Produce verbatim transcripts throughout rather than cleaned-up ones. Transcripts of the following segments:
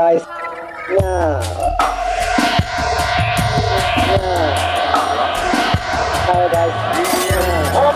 guys. Now. Now. Paradise. Now.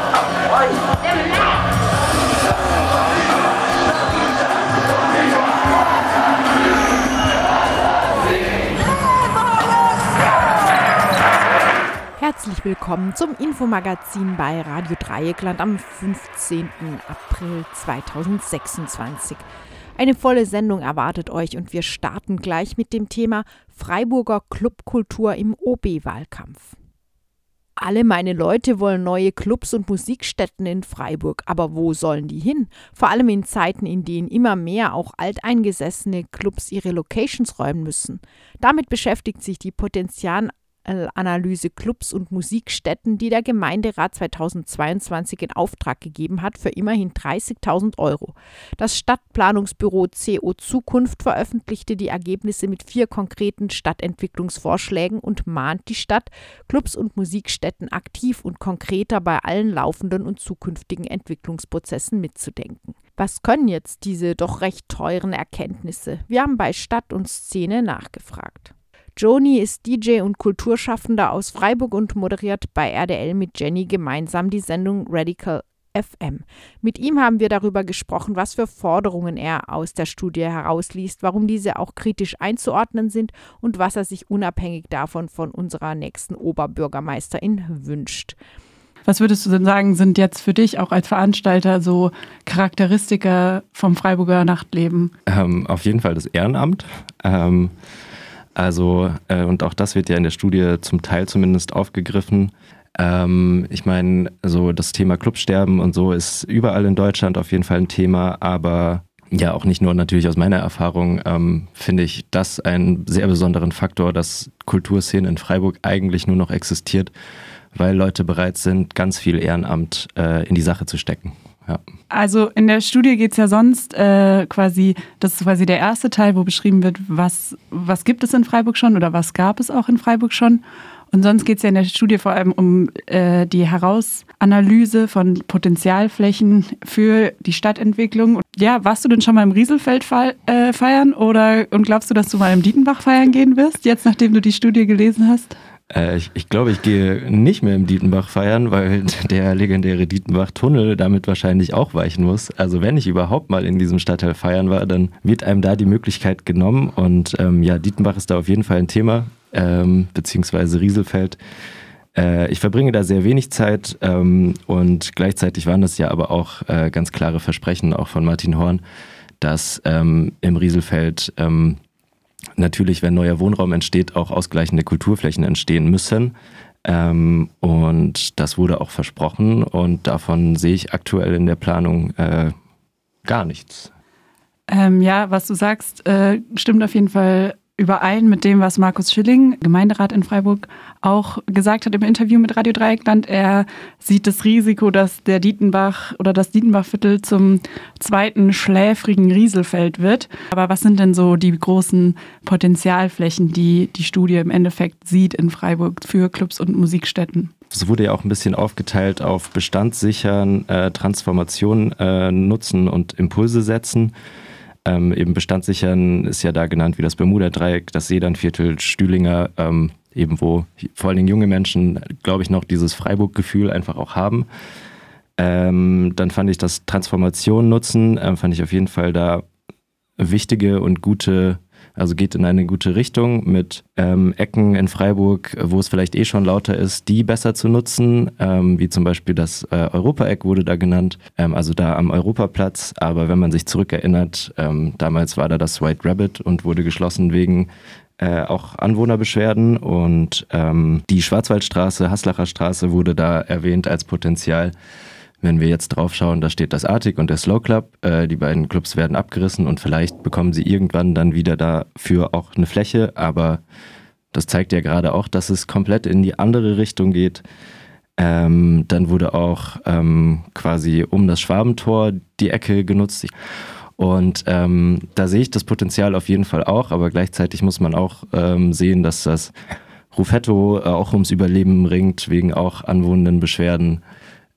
Herzlich willkommen zum Infomagazin bei Radio Dreieckland am fünfzehnten April zweitausendsechsundzwanzig. Eine volle Sendung erwartet euch und wir starten gleich mit dem Thema Freiburger Clubkultur im O B-Wahlkampf. Alle meine Leute wollen neue Clubs und Musikstätten in Freiburg, aber wo sollen die hin? Vor allem in Zeiten, in denen immer mehr auch alteingesessene Clubs ihre Locations räumen müssen. Damit beschäftigt sich die Potenzial Analyse Clubs und Musikstätten, die der Gemeinderat zweitausendzweiundzwanzig in Auftrag gegeben hat, für immerhin dreißigtausend Euro. Das Stadtplanungsbüro C O Zukunft veröffentlichte die Ergebnisse mit vier konkreten Stadtentwicklungsvorschlägen und mahnt die Stadt, Clubs und Musikstätten aktiv und konkreter bei allen laufenden und zukünftigen Entwicklungsprozessen mitzudenken. Was können jetzt diese doch recht teuren Erkenntnisse? Wir haben bei Stadt und Szene nachgefragt. Joni ist D J und Kulturschaffender aus Freiburg und moderiert bei R D L mit Jenny gemeinsam die Sendung Radical F M. Mit ihm haben wir darüber gesprochen, was für Forderungen er aus der Studie herausliest, warum diese auch kritisch einzuordnen sind und was er sich unabhängig davon von unserer nächsten Oberbürgermeisterin wünscht. Was würdest du denn sagen, sind jetzt für dich auch als Veranstalter so Charakteristika vom Freiburger Nachtleben? Ähm, auf jeden Fall das Ehrenamt. Ähm Also, äh, und auch das wird ja in der Studie zum Teil zumindest aufgegriffen. Ähm, ich meine, so das Thema Clubsterben und so ist überall in Deutschland auf jeden Fall ein Thema, aber ja, auch nicht nur natürlich aus meiner Erfahrung, ähm, finde ich das einen sehr besonderen Faktor, dass Kulturszene in Freiburg eigentlich nur noch existiert, weil Leute bereit sind, ganz viel Ehrenamt äh, in die Sache zu stecken. Ja. Also in der Studie geht es ja sonst äh, quasi, das ist quasi der erste Teil, wo beschrieben wird, was, was gibt es in Freiburg schon oder was gab es auch in Freiburg schon. Und sonst geht es ja in der Studie vor allem um äh, die Herausanalyse von Potenzialflächen für die Stadtentwicklung. Ja, warst du denn schon mal im Rieselfeld fe- äh, feiern oder und glaubst du, dass du mal im Dietenbach feiern gehen wirst, jetzt nachdem du die Studie gelesen hast? Äh, ich, ich glaube, ich gehe nicht mehr im Dietenbach feiern, weil der legendäre Dietenbach-Tunnel damit wahrscheinlich auch weichen muss. Also wenn ich überhaupt mal in diesem Stadtteil feiern war, dann wird einem da die Möglichkeit genommen. Und ähm, ja, Dietenbach ist da auf jeden Fall ein Thema, ähm, beziehungsweise Rieselfeld. Äh, ich verbringe da sehr wenig Zeit ähm, und gleichzeitig waren das ja aber auch äh, ganz klare Versprechen, auch von Martin Horn, dass ähm, im Rieselfeld ähm, natürlich, wenn neuer Wohnraum entsteht, auch ausgleichende Kulturflächen entstehen müssen. Ähm, und das wurde auch versprochen und davon sehe ich aktuell in der Planung äh, gar nichts. Ähm, ja, was du sagst, äh, stimmt auf jeden Fall überein mit dem, was Markus Schilling, Gemeinderat in Freiburg, auch gesagt hat im Interview mit Radio Dreieckland. Er sieht das Risiko, dass der Dietenbach oder das Dietenbachviertel zum zweiten schläfrigen Rieselfeld wird. Aber was sind denn so die großen Potenzialflächen, die die Studie im Endeffekt sieht in Freiburg für Clubs und Musikstätten? Es wurde ja auch ein bisschen aufgeteilt auf Bestand sichern, äh, Transformation äh, nutzen und Impulse setzen. Ähm, eben Bestand sichern ist ja da genannt wie das Bermuda-Dreieck, das Sedanviertel, Stühlinger, ähm, eben wo vor allen Dingen junge Menschen, glaube ich, noch dieses Freiburg-Gefühl einfach auch haben. Ähm, dann fand ich das Transformation nutzen, ähm, fand ich auf jeden Fall da wichtige und gute, also geht in eine gute Richtung mit ähm, Ecken in Freiburg, wo es vielleicht eh schon lauter ist, die besser zu nutzen, ähm, wie zum Beispiel das äh, Europa-Eck wurde da genannt, ähm, also da am Europaplatz. Aber wenn man sich zurückerinnert, ähm, damals war da das White Rabbit und wurde geschlossen wegen äh, auch Anwohnerbeschwerden und ähm, die Schwarzwaldstraße, Haslacher Straße wurde da erwähnt als Potenzial. Wenn wir jetzt drauf schauen, da steht das Arctic und der Slow Club. Äh, die beiden Clubs werden abgerissen und vielleicht bekommen sie irgendwann dann wieder dafür auch eine Fläche. Aber das zeigt ja gerade auch, dass es komplett in die andere Richtung geht. Ähm, dann wurde auch ähm, quasi um das Schwabentor die Ecke genutzt. Und ähm, da sehe ich das Potenzial auf jeden Fall auch. Aber gleichzeitig muss man auch ähm, sehen, dass das Rufetto äh, auch ums Überleben ringt, wegen auch anwohnenden Beschwerden.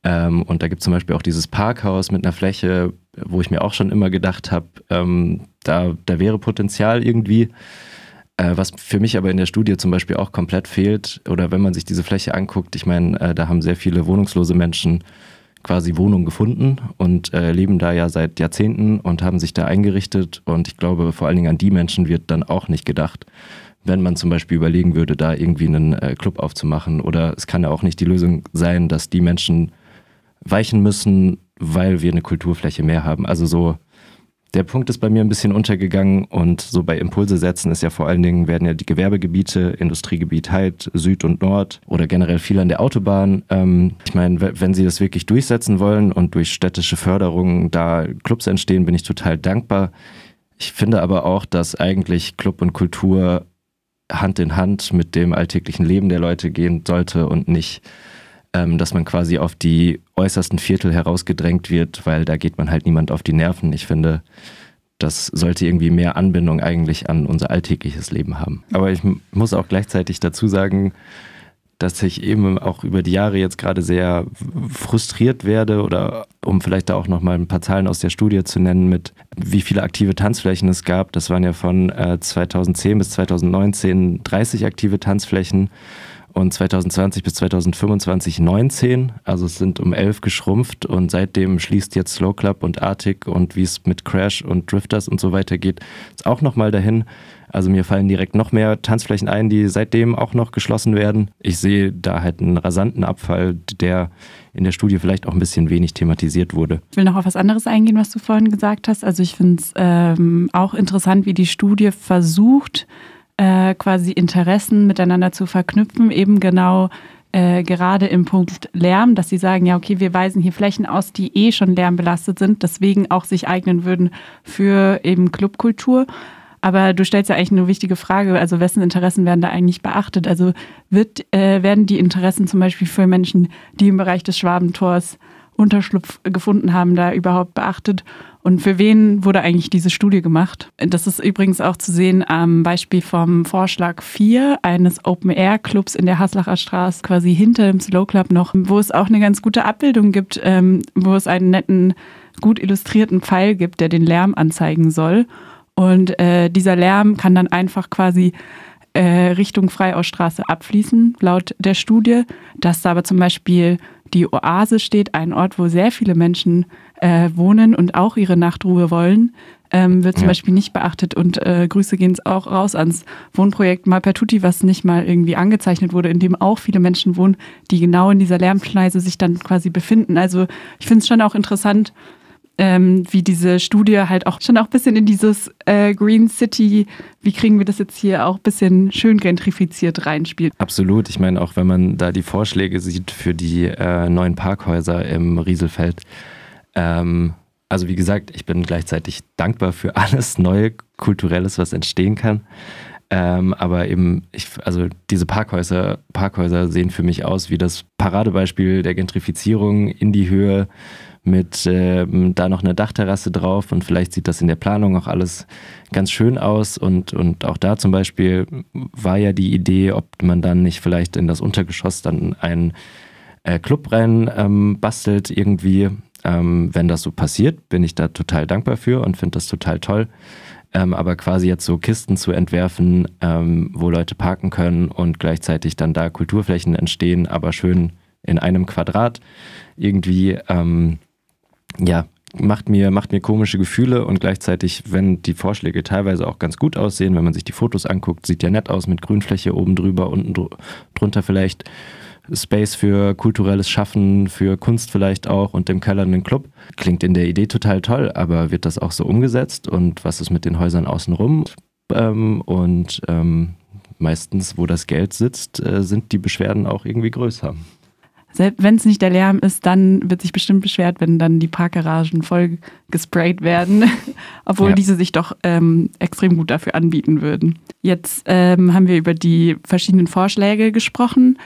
Ähm, und da gibt es zum Beispiel auch dieses Parkhaus mit einer Fläche, wo ich mir auch schon immer gedacht habe, ähm, da, da wäre Potenzial irgendwie. Äh, was für mich aber in der Studie zum Beispiel auch komplett fehlt, oder wenn man sich diese Fläche anguckt, ich meine, äh, da haben sehr viele wohnungslose Menschen quasi Wohnungen gefunden und äh, leben da ja seit Jahrzehnten und haben sich da eingerichtet. Und ich glaube, vor allen Dingen an die Menschen wird dann auch nicht gedacht, wenn man zum Beispiel überlegen würde, da irgendwie einen äh, Club aufzumachen. Oder es kann ja auch nicht die Lösung sein, dass die Menschen weichen müssen, weil wir eine Kulturfläche mehr haben. Also so, der Punkt ist bei mir ein bisschen untergegangen und so bei Impulse setzen ist ja vor allen Dingen, werden ja die Gewerbegebiete, Industriegebiet Heid, Süd und Nord oder generell viel an der Autobahn. Ähm, ich meine, wenn sie das wirklich durchsetzen wollen und durch städtische Förderung da Clubs entstehen, bin ich total dankbar. Ich finde aber auch, dass eigentlich Club und Kultur Hand in Hand mit dem alltäglichen Leben der Leute gehen sollte und nicht, ähm, dass man quasi auf die äußersten Viertel herausgedrängt wird, weil da geht man halt niemand auf die Nerven. Ich finde, das sollte irgendwie mehr Anbindung eigentlich an unser alltägliches Leben haben. Aber ich m- muss auch gleichzeitig dazu sagen, dass ich eben auch über die Jahre jetzt gerade sehr frustriert werde oder um vielleicht da auch nochmal ein paar Zahlen aus der Studie zu nennen mit wie viele aktive Tanzflächen es gab. Das waren ja von äh, zweitausendzehn bis zweitausendneunzehn dreißig aktive Tanzflächen und zweitausendzwanzig bis zweitausendfünfundzwanzig neunzehn. Also es sind um elf geschrumpft und seitdem schließt jetzt Slow Club und Arctic und wie es mit Crash und Drifters und so weiter geht, ist auch nochmal dahin. Also mir fallen direkt noch mehr Tanzflächen ein, die seitdem auch noch geschlossen werden. Ich sehe da halt einen rasanten Abfall, der in der Studie vielleicht auch ein bisschen wenig thematisiert wurde. Ich will noch auf was anderes eingehen, was du vorhin gesagt hast. Also ich finde es ähm, auch interessant, wie die Studie versucht, äh, quasi Interessen miteinander zu verknüpfen, eben genau äh, gerade im Punkt Lärm, dass sie sagen, ja okay, wir weisen hier Flächen aus, die eh schon lärmbelastet sind, deswegen auch sich eignen würden für eben Clubkultur. Aber du stellst ja eigentlich eine wichtige Frage, also wessen Interessen werden da eigentlich beachtet? Also wird, äh, werden die Interessen zum Beispiel für Menschen, die im Bereich des Schwabentors Unterschlupf gefunden haben, da überhaupt beachtet? Und für wen wurde eigentlich diese Studie gemacht? Das ist übrigens auch zu sehen am Beispiel vom Vorschlag vier eines Open-Air-Clubs in der Haslacher Straße, quasi hinter dem Slow Club noch, wo es auch eine ganz gute Abbildung gibt, ähm, wo es einen netten, gut illustrierten Pfeil gibt, der den Lärm anzeigen soll. Und äh, dieser Lärm kann dann einfach quasi äh, Richtung Freiausstraße abfließen, laut der Studie. Dass da aber zum Beispiel die Oase steht, ein Ort, wo sehr viele Menschen äh, wohnen und auch ihre Nachtruhe wollen, ähm, wird zum ja. Beispiel nicht beachtet. Und äh, Grüße gehen auch raus ans Wohnprojekt Malpertutti, was nicht mal irgendwie angezeichnet wurde, in dem auch viele Menschen wohnen, die genau in dieser Lärmschneise sich dann quasi befinden. Also ich finde es schon auch interessant, Ähm, wie diese Studie halt auch schon auch ein bisschen in dieses äh, Green City, wie kriegen wir das jetzt hier auch ein bisschen schön gentrifiziert reinspielt. Absolut. Ich meine, auch wenn man da die Vorschläge sieht für die äh, neuen Parkhäuser im Rieselfeld. Ähm, also wie gesagt, ich bin gleichzeitig dankbar für alles Neue, Kulturelles, was entstehen kann. Ähm, aber eben, ich, also diese Parkhäuser, Parkhäuser sehen für mich aus wie das Paradebeispiel der Gentrifizierung in die Höhe, mit ähm, da noch eine Dachterrasse drauf und vielleicht sieht das in der Planung auch alles ganz schön aus und, und auch da zum Beispiel war ja die Idee, ob man dann nicht vielleicht in das Untergeschoss dann einen äh, Club rein ähm, bastelt irgendwie. Ähm, wenn das so passiert, bin ich da total dankbar für und finde das total toll. Ähm, aber quasi jetzt so Kisten zu entwerfen, ähm, wo Leute parken können und gleichzeitig dann da Kulturflächen entstehen, aber schön in einem Quadrat irgendwie, ähm, ja, macht mir, macht mir komische Gefühle und gleichzeitig, wenn die Vorschläge teilweise auch ganz gut aussehen, wenn man sich die Fotos anguckt, sieht ja nett aus mit Grünfläche oben drüber, unten dr- drunter vielleicht Space für kulturelles Schaffen, für Kunst vielleicht auch und dem Keller einen Club. Klingt in der Idee total toll, aber wird das auch so umgesetzt und was ist mit den Häusern außenrum? Ähm, und ähm, meistens, wo das Geld sitzt, äh, sind die Beschwerden auch irgendwie größer. Selbst wenn es nicht der Lärm ist, dann wird sich bestimmt beschwert, wenn dann die Parkgaragen voll gesprayt werden, obwohl ja. diese sich doch ähm, extrem gut dafür anbieten würden. Jetzt ähm, haben wir über die verschiedenen Vorschläge gesprochen.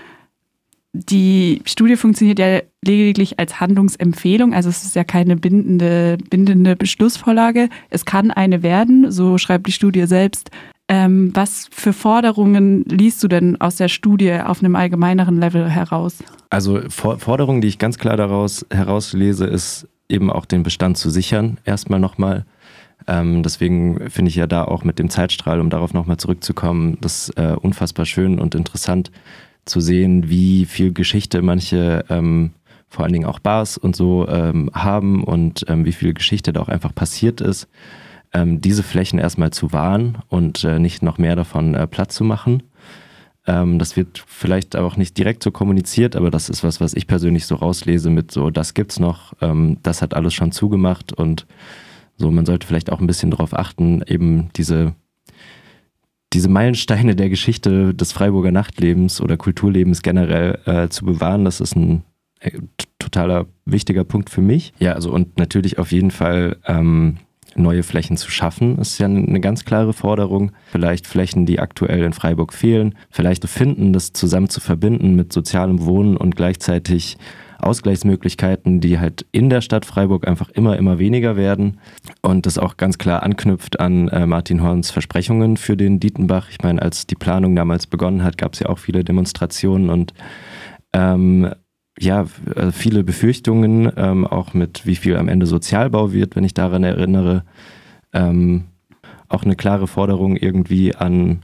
Die Studie funktioniert ja lediglich als Handlungsempfehlung, also es ist ja keine bindende, bindende Beschlussvorlage. Es kann eine werden, so schreibt die Studie selbst. Ähm, was für Forderungen liest du denn aus der Studie auf einem allgemeineren Level heraus? Also For- Forderungen, die ich ganz klar daraus herauslese, ist eben auch den Bestand zu sichern, erstmal nochmal. Ähm, deswegen finde ich ja da auch mit dem Zeitstrahl, um darauf nochmal zurückzukommen, das äh, unfassbar schön und interessant zu sehen, wie viel Geschichte manche, ähm, vor allen Dingen auch Bars und so, ähm, haben und ähm, wie viel Geschichte da auch einfach passiert ist. Ähm, diese Flächen erstmal zu wahren und äh, nicht noch mehr davon äh, platt zu machen. Ähm, das wird vielleicht auch nicht direkt so kommuniziert, aber das ist was, was ich persönlich so rauslese mit so, das gibt's noch, ähm, das hat alles schon zugemacht und so, man sollte vielleicht auch ein bisschen darauf achten, eben diese, diese Meilensteine der Geschichte des Freiburger Nachtlebens oder Kulturlebens generell äh, zu bewahren. Das ist ein äh, totaler wichtiger Punkt für mich. Ja, also und natürlich auf jeden Fall ähm, neue Flächen zu schaffen, ist ja eine ganz klare Forderung. Vielleicht Flächen, die aktuell in Freiburg fehlen, vielleicht zu finden, das zusammen zu verbinden mit sozialem Wohnen und gleichzeitig Ausgleichsmöglichkeiten, die halt in der Stadt Freiburg einfach immer, immer weniger werden. Und das auch ganz klar anknüpft an äh, Martin Horns Versprechungen für den Dietenbach. Ich meine, als die Planung damals begonnen hat, gab es ja auch viele Demonstrationen und ähm, ja, viele Befürchtungen, ähm, auch mit wie viel am Ende Sozialbau wird, wenn ich daran erinnere. Ähm, auch eine klare Forderung irgendwie an,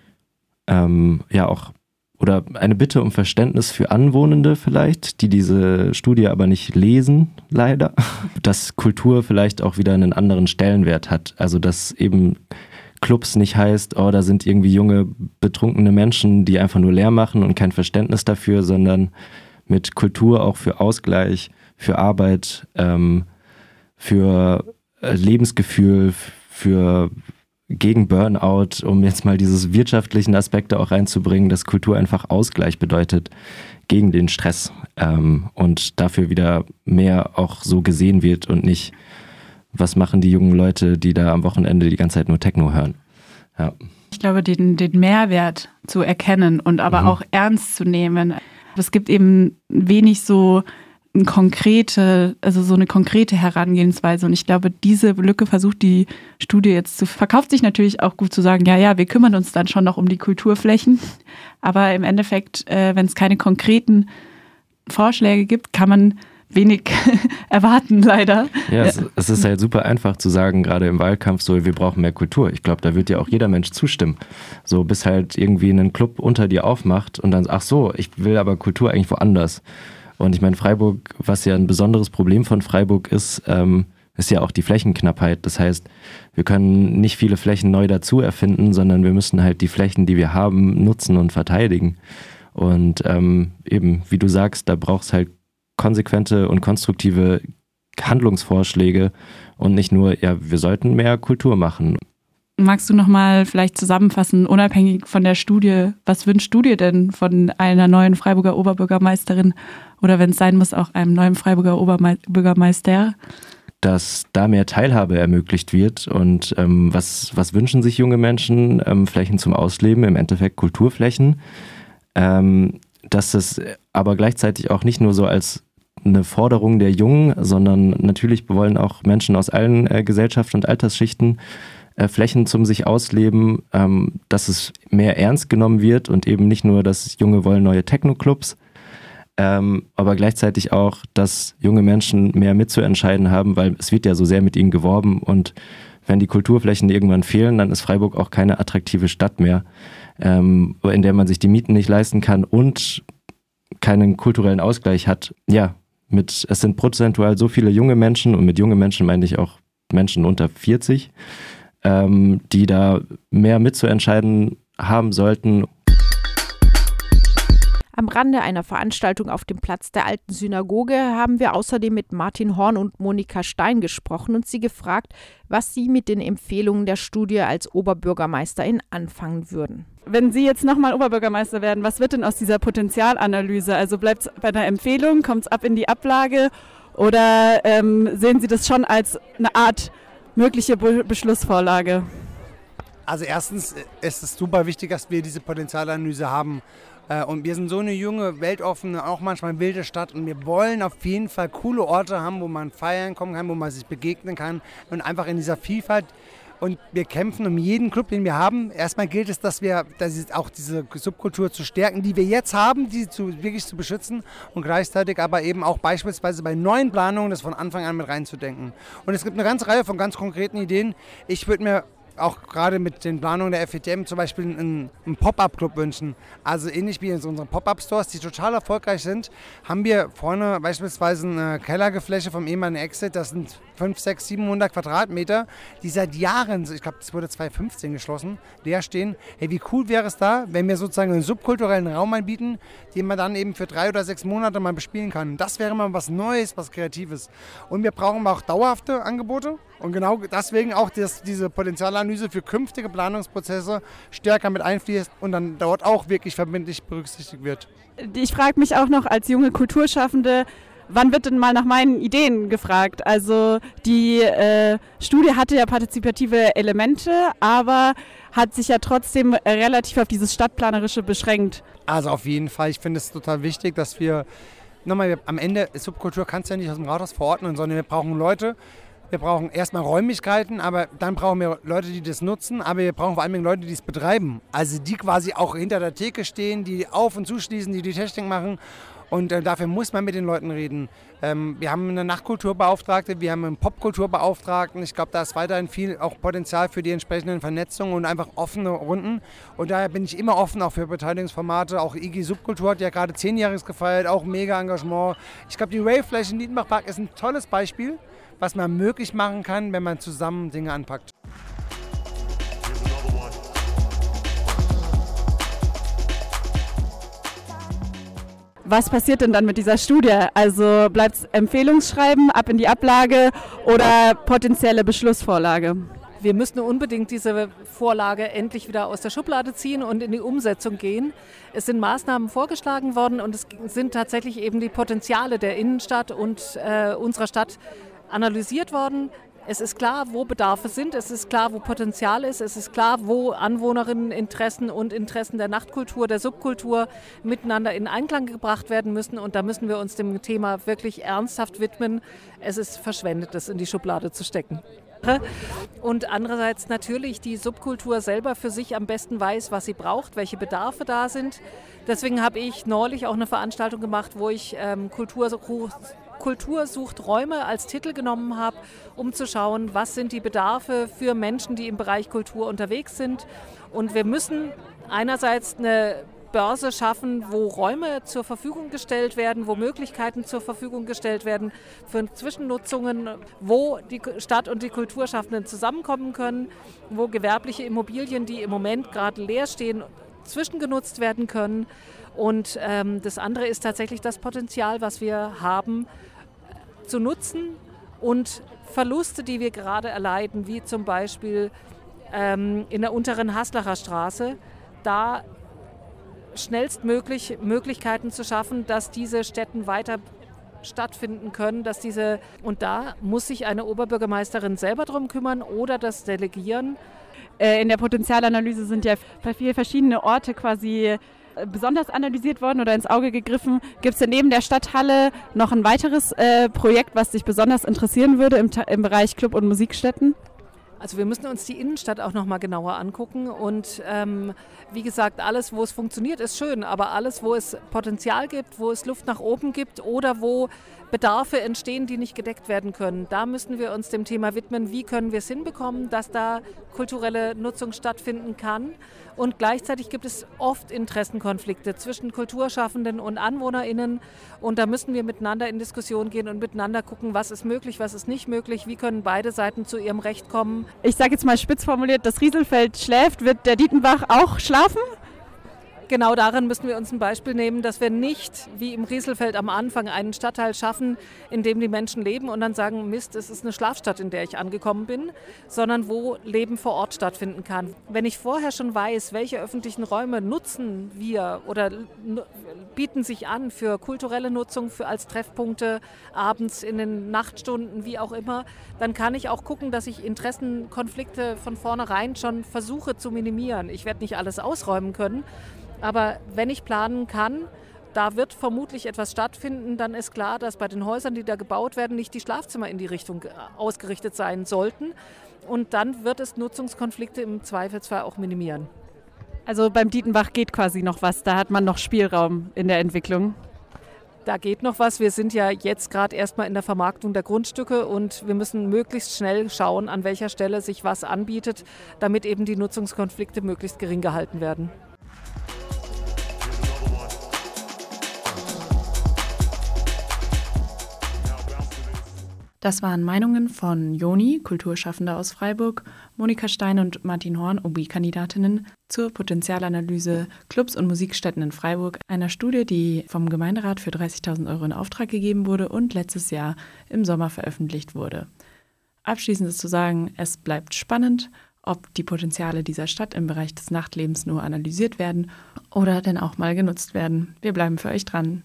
ähm, ja auch, oder eine Bitte um Verständnis für Anwohnende vielleicht, die diese Studie aber nicht lesen, leider. Dass Kultur vielleicht auch wieder einen anderen Stellenwert hat. Also dass eben Clubs nicht heißt, oh, da sind irgendwie junge, betrunkene Menschen, die einfach nur leer machen und kein Verständnis dafür, sondern mit Kultur auch für Ausgleich, für Arbeit, ähm, für Lebensgefühl, für gegen Burnout, um jetzt mal diese wirtschaftlichen Aspekte auch reinzubringen, dass Kultur einfach Ausgleich bedeutet gegen den Stress ähm, und dafür wieder mehr auch so gesehen wird und nicht, was machen die jungen Leute, die da am Wochenende die ganze Zeit nur Techno hören. Ja. Ich glaube, den, den Mehrwert zu erkennen und aber mhm. auch ernst zu nehmen. Es gibt eben wenig so eine konkrete, also so eine konkrete Herangehensweise. Und ich glaube, diese Lücke versucht die Studie jetzt zu, verkauft sich natürlich auch gut zu sagen, ja, ja, wir kümmern uns dann schon noch um die Kulturflächen. Aber im Endeffekt, äh, wenn es keine konkreten Vorschläge gibt, kann man wenig erwarten, leider. Ja, es, es ist halt super einfach zu sagen, gerade im Wahlkampf, so, wir brauchen mehr Kultur. Ich glaube, da wird ja auch jeder Mensch zustimmen. So, bis halt irgendwie ein Club unter dir aufmacht und dann, ach so, ich will aber Kultur eigentlich woanders. Und ich meine, Freiburg, was ja ein besonderes Problem von Freiburg ist, ähm, ist ja auch die Flächenknappheit. Das heißt, wir können nicht viele Flächen neu dazu erfinden, sondern wir müssen halt die Flächen, die wir haben, nutzen und verteidigen. Und ähm, eben, wie du sagst, da braucht es halt konsequente und konstruktive Handlungsvorschläge und nicht nur, ja, wir sollten mehr Kultur machen. Magst du nochmal vielleicht zusammenfassen, unabhängig von der Studie, was wünschst du dir denn von einer neuen Freiburger Oberbürgermeisterin oder wenn es sein muss, auch einem neuen Freiburger Oberbürgermeister? Dass da mehr Teilhabe ermöglicht wird und ähm, was, was wünschen sich junge Menschen? Ähm, Flächen zum Ausleben, im Endeffekt Kulturflächen. Ähm, dass es aber gleichzeitig auch nicht nur so als eine Forderung der Jungen, sondern natürlich wollen auch Menschen aus allen äh, Gesellschafts- und Altersschichten äh, Flächen zum sich ausleben, ähm, dass es mehr ernst genommen wird und eben nicht nur, dass Junge wollen neue Techno-Clubs, ähm, aber gleichzeitig auch, dass junge Menschen mehr mitzuentscheiden haben, weil es wird ja so sehr mit ihnen geworben und wenn die Kulturflächen irgendwann fehlen, dann ist Freiburg auch keine attraktive Stadt mehr, ähm, in der man sich die Mieten nicht leisten kann und keinen kulturellen Ausgleich hat. Ja, mit, es sind prozentual so viele junge Menschen und mit junge Menschen meine ich auch Menschen unter vierzig, ähm, die da mehr mitzuentscheiden haben sollten. Am Rande einer Veranstaltung auf dem Platz der Alten Synagoge haben wir außerdem mit Martin Horn und Monika Stein gesprochen und sie gefragt, was sie mit den Empfehlungen der Studie als Oberbürgermeisterin anfangen würden. Wenn Sie jetzt nochmal Oberbürgermeister werden, was wird denn aus dieser Potenzialanalyse? Also bleibt es bei einer Empfehlung, kommt es ab in die Ablage oder ähm, sehen Sie das schon als eine Art mögliche Be- Beschlussvorlage? Also erstens ist es super wichtig, dass wir diese Potenzialanalyse haben. Und wir sind so eine junge, weltoffene, auch manchmal wilde Stadt und wir wollen auf jeden Fall coole Orte haben, wo man feiern kommen kann, wo man sich begegnen kann und einfach in dieser Vielfalt Und wir kämpfen um jeden Club, den wir haben. Erstmal gilt es, dass wir dass auch diese Subkultur zu stärken, die wir jetzt haben, die zu, wirklich zu beschützen und gleichzeitig aber eben auch beispielsweise bei neuen Planungen das von Anfang an mit reinzudenken. Und es gibt eine ganze Reihe von ganz konkreten Ideen. Ich würde mir auch gerade mit den Planungen der F E T M zum Beispiel einen, einen Pop-Up-Club wünschen. Also ähnlich wie in unseren Pop-Up-Stores, die total erfolgreich sind, haben wir vorne beispielsweise eine Kellergefläche vom ehemaligen Exit. Das sind fünfhundert, sechshundert, siebenhundert Quadratmeter, die seit Jahren, ich glaube, das wurde zweitausendfünfzehn geschlossen, leer stehen. Hey, wie cool wäre es da, wenn wir sozusagen einen subkulturellen Raum anbieten, den man dann eben für drei oder sechs Monate mal bespielen kann. Das wäre mal was Neues, was Kreatives. Und wir brauchen auch dauerhafte Angebote. Und genau deswegen auch das, diese Potenzialanalyse für künftige Planungsprozesse stärker mit einfließt und dann dort auch wirklich verbindlich berücksichtigt wird. Ich frage mich auch noch als junge Kulturschaffende, wann wird denn mal nach meinen Ideen gefragt? Also die äh, Studie hatte ja partizipative Elemente, aber hat sich ja trotzdem relativ auf dieses Stadtplanerische beschränkt. Also auf jeden Fall, ich finde es total wichtig, dass wir, nochmal, wir, am Ende, Subkultur kannst du ja nicht aus dem Rathaus verordnen, sondern wir brauchen Leute. Wir brauchen erstmal Räumlichkeiten, aber dann brauchen wir Leute, die das nutzen, aber wir brauchen vor allem Leute, die es betreiben. Also die quasi auch hinter der Theke stehen, die auf- und zuschließen, die die Technik machen. Und äh, dafür muss man mit den Leuten reden. Ähm, wir haben eine Nachtkulturbeauftragte, wir haben einen Popkulturbeauftragten. Ich glaube, da ist weiterhin viel auch Potenzial für die entsprechenden Vernetzungen und einfach offene Runden. Und daher bin ich immer offen auch für Beteiligungsformate. Auch I G Subkultur hat ja gerade zehnjähriges gefeiert, auch mega Engagement. Ich glaube, die Ravefläche in Dietenbach-Park ist ein tolles Beispiel, was man möglich machen kann, wenn man zusammen Dinge anpackt. Was passiert denn dann mit dieser Studie? Also bleibt es Empfehlungsschreiben, ab in die Ablage oder potenzielle Beschlussvorlage? Wir müssen unbedingt diese Vorlage endlich wieder aus der Schublade ziehen und in die Umsetzung gehen. Es sind Maßnahmen vorgeschlagen worden und es sind tatsächlich eben die Potenziale der Innenstadt und äh, unserer Stadt analysiert worden. Es ist klar, wo Bedarfe sind, es ist klar, wo Potenzial ist, es ist klar, wo Anwohnerinneninteressen und Interessen der Nachtkultur, der Subkultur miteinander in Einklang gebracht werden müssen. Und da müssen wir uns dem Thema wirklich ernsthaft widmen. Es ist verschwendet, das in die Schublade zu stecken. Und andererseits natürlich die Subkultur selber für sich am besten weiß, was sie braucht, welche Bedarfe da sind. Deswegen habe ich neulich auch eine Veranstaltung gemacht, wo ich ähm, Kultur Kultur sucht Räume als Titel genommen habe, um zu schauen, was sind die Bedarfe für Menschen, die im Bereich Kultur unterwegs sind. Und wir müssen einerseits eine Börse schaffen, wo Räume zur Verfügung gestellt werden, wo Möglichkeiten zur Verfügung gestellt werden für Zwischennutzungen, wo die Stadt und die Kulturschaffenden zusammenkommen können, wo gewerbliche Immobilien, die im Moment gerade leer stehen, zwischengenutzt werden können. Und ähm, das andere ist tatsächlich das Potenzial, was wir haben, zu nutzen und Verluste, die wir gerade erleiden, wie zum Beispiel ähm, in der unteren Haslacher Straße, da schnellstmöglich Möglichkeiten zu schaffen, dass diese Stätten weiter stattfinden können, dass diese, und da muss sich eine Oberbürgermeisterin selber drum kümmern oder das delegieren. In der Potenzialanalyse sind ja viele verschiedene Orte quasi besonders analysiert worden oder ins Auge gegriffen. Gibt es denn neben der Stadthalle noch ein weiteres äh, Projekt, was dich besonders interessieren würde im, im Bereich Club- und Musikstätten? Also wir müssen uns die Innenstadt auch noch mal genauer angucken und ähm, wie gesagt, alles, wo es funktioniert, ist schön, aber alles, wo es Potenzial gibt, wo es Luft nach oben gibt oder wo Bedarfe entstehen, die nicht gedeckt werden können, da müssen wir uns dem Thema widmen, wie können wir es hinbekommen, dass da kulturelle Nutzung stattfinden kann. Und gleichzeitig gibt es oft Interessenkonflikte zwischen Kulturschaffenden und AnwohnerInnen und da müssen wir miteinander in Diskussion gehen und miteinander gucken, was ist möglich, was ist nicht möglich, wie können beide Seiten zu ihrem Recht kommen. Ich sage jetzt mal spitz formuliert, das Rieselfeld schläft, wird der Dietenbach auch schlafen? Genau daran müssen wir uns ein Beispiel nehmen, dass wir nicht wie im Rieselfeld am Anfang einen Stadtteil schaffen, in dem die Menschen leben und dann sagen, Mist, es ist eine Schlafstadt, in der ich angekommen bin, sondern wo Leben vor Ort stattfinden kann. Wenn ich vorher schon weiß, welche öffentlichen Räume nutzen wir oder bieten sich an für kulturelle Nutzung, für als Treffpunkte abends in den Nachtstunden, wie auch immer, dann kann ich auch gucken, dass ich Interessenkonflikte von vornherein schon versuche zu minimieren. Ich werde nicht alles ausräumen können, aber wenn ich planen kann, da wird vermutlich etwas stattfinden, dann ist klar, dass bei den Häusern, die da gebaut werden, nicht die Schlafzimmer in die Richtung ausgerichtet sein sollten. und dann wird es Nutzungskonflikte im Zweifelsfall auch minimieren. Also beim Dietenbach geht quasi noch was, da hat man noch Spielraum in der Entwicklung. Da geht noch was. Wir sind ja jetzt gerade erstmal in der Vermarktung der Grundstücke und wir müssen möglichst schnell schauen, an welcher Stelle sich was anbietet, damit eben die Nutzungskonflikte möglichst gering gehalten werden. Das waren Meinungen von Joni, Kulturschaffende aus Freiburg, Monika Stein und Martin Horn, O B-Kandidatinnen, zur Potenzialanalyse Clubs und Musikstätten in Freiburg, einer Studie, die vom Gemeinderat für dreißigtausend Euro in Auftrag gegeben wurde und letztes Jahr im Sommer veröffentlicht wurde. Abschließend ist zu sagen, es bleibt spannend, ob die Potenziale dieser Stadt im Bereich des Nachtlebens nur analysiert werden oder denn auch mal genutzt werden. Wir bleiben für euch dran.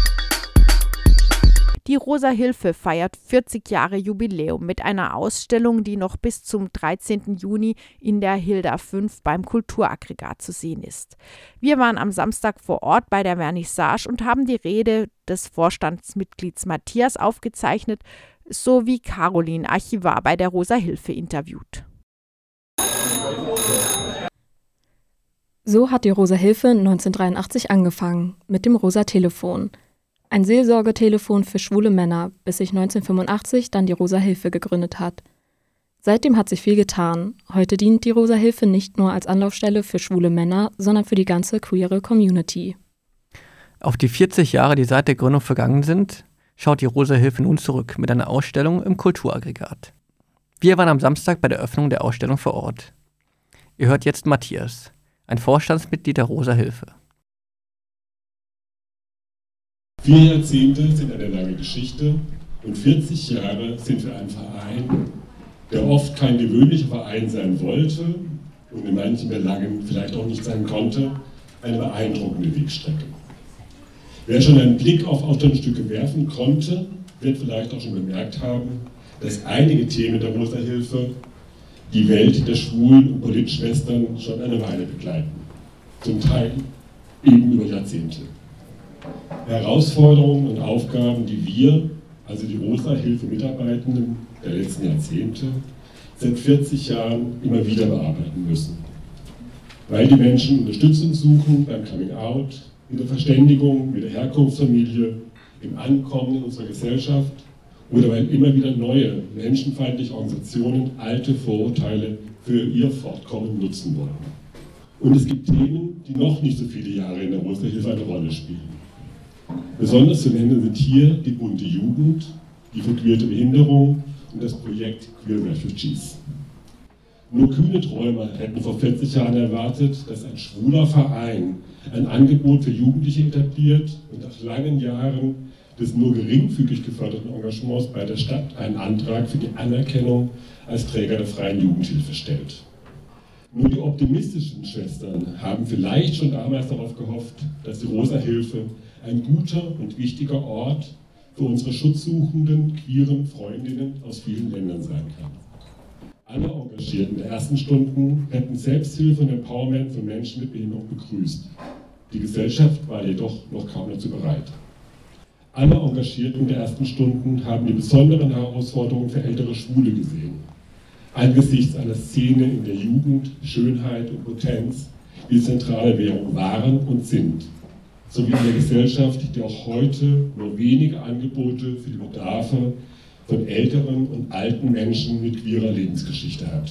Die Rosa Hilfe feiert vierzig Jahre Jubiläum mit einer Ausstellung, die noch bis zum dreizehnten Juni in der Hilda fünf beim Kulturaggregat zu sehen ist. Wir waren am Samstag vor Ort bei der Vernissage und haben die Rede des Vorstandsmitglieds Matthias aufgezeichnet, sowie Caroline, Archivar bei der Rosa Hilfe, interviewt. So hat die Rosa Hilfe neunzehnhundertdreiundachtzig angefangen, mit dem Rosa Telefon. Ein Seelsorgetelefon für schwule Männer, bis sich neunzehnhundertfünfundachtzig dann die Rosa Hilfe gegründet hat. Seitdem hat sich viel getan. Heute dient die Rosa Hilfe nicht nur als Anlaufstelle für schwule Männer, sondern für die ganze queere Community. Auf die vierzig Jahre, die seit der Gründung vergangen sind, schaut die Rosa Hilfe nun zurück mit einer Ausstellung im Kulturaggregat. Wir waren am Samstag bei der Öffnung der Ausstellung vor Ort. Ihr hört jetzt Matthias, ein Vorstandsmitglied der Rosa Hilfe. Vier Jahrzehnte sind eine lange Geschichte und vierzig Jahre sind für einen Verein, der oft kein gewöhnlicher Verein sein wollte und in manchen Belangen vielleicht auch nicht sein konnte, eine beeindruckende Wegstrecke. Wer schon einen Blick auf Ausstellungsstücke werfen konnte, wird vielleicht auch schon bemerkt haben, dass einige Themen der Rosa Hilfe die Welt der Schwulen- und Politschwestern schon eine Weile begleiten. Zum Teil eben über Jahrzehnte. Herausforderungen und Aufgaben, die wir, also die Rosa Hilfe Mitarbeitenden der letzten Jahrzehnte, seit vierzig Jahren immer wieder bearbeiten müssen. Weil die Menschen Unterstützung suchen beim Coming Out, in der Verständigung mit der Herkunftsfamilie, im Ankommen in unserer Gesellschaft oder weil immer wieder neue menschenfeindliche Organisationen alte Vorurteile für ihr Fortkommen nutzen wollen. Und es gibt Themen, die noch nicht so viele Jahre in der Rosa Hilfe eine Rolle spielen. Besonders zu nennen sind hier die bunte Jugend, die verqueerte Behinderung und das Projekt Queer Refugees. Nur kühne Träumer hätten vor vierzig Jahren erwartet, dass ein schwuler Verein ein Angebot für Jugendliche etabliert und nach langen Jahren des nur geringfügig geförderten Engagements bei der Stadt einen Antrag für die Anerkennung als Träger der freien Jugendhilfe stellt. Nur die optimistischen Schwestern haben vielleicht schon damals darauf gehofft, dass die Rosa Hilfe ein guter und wichtiger Ort für unsere schutzsuchenden, queeren Freundinnen aus vielen Ländern sein kann. Alle Engagierten der ersten Stunden hätten Selbsthilfe und Empowerment von Menschen mit Behinderung begrüßt. Die Gesellschaft war jedoch noch kaum dazu bereit. Alle Engagierten der ersten Stunden haben die besonderen Herausforderungen für ältere Schwule gesehen. Angesichts einer Szene in der Jugend, Schönheit und Potenz, die zentrale Währung waren und sind, sowie in der Gesellschaft, die auch heute nur wenige Angebote für die Bedarfe von älteren und alten Menschen mit queerer Lebensgeschichte hat.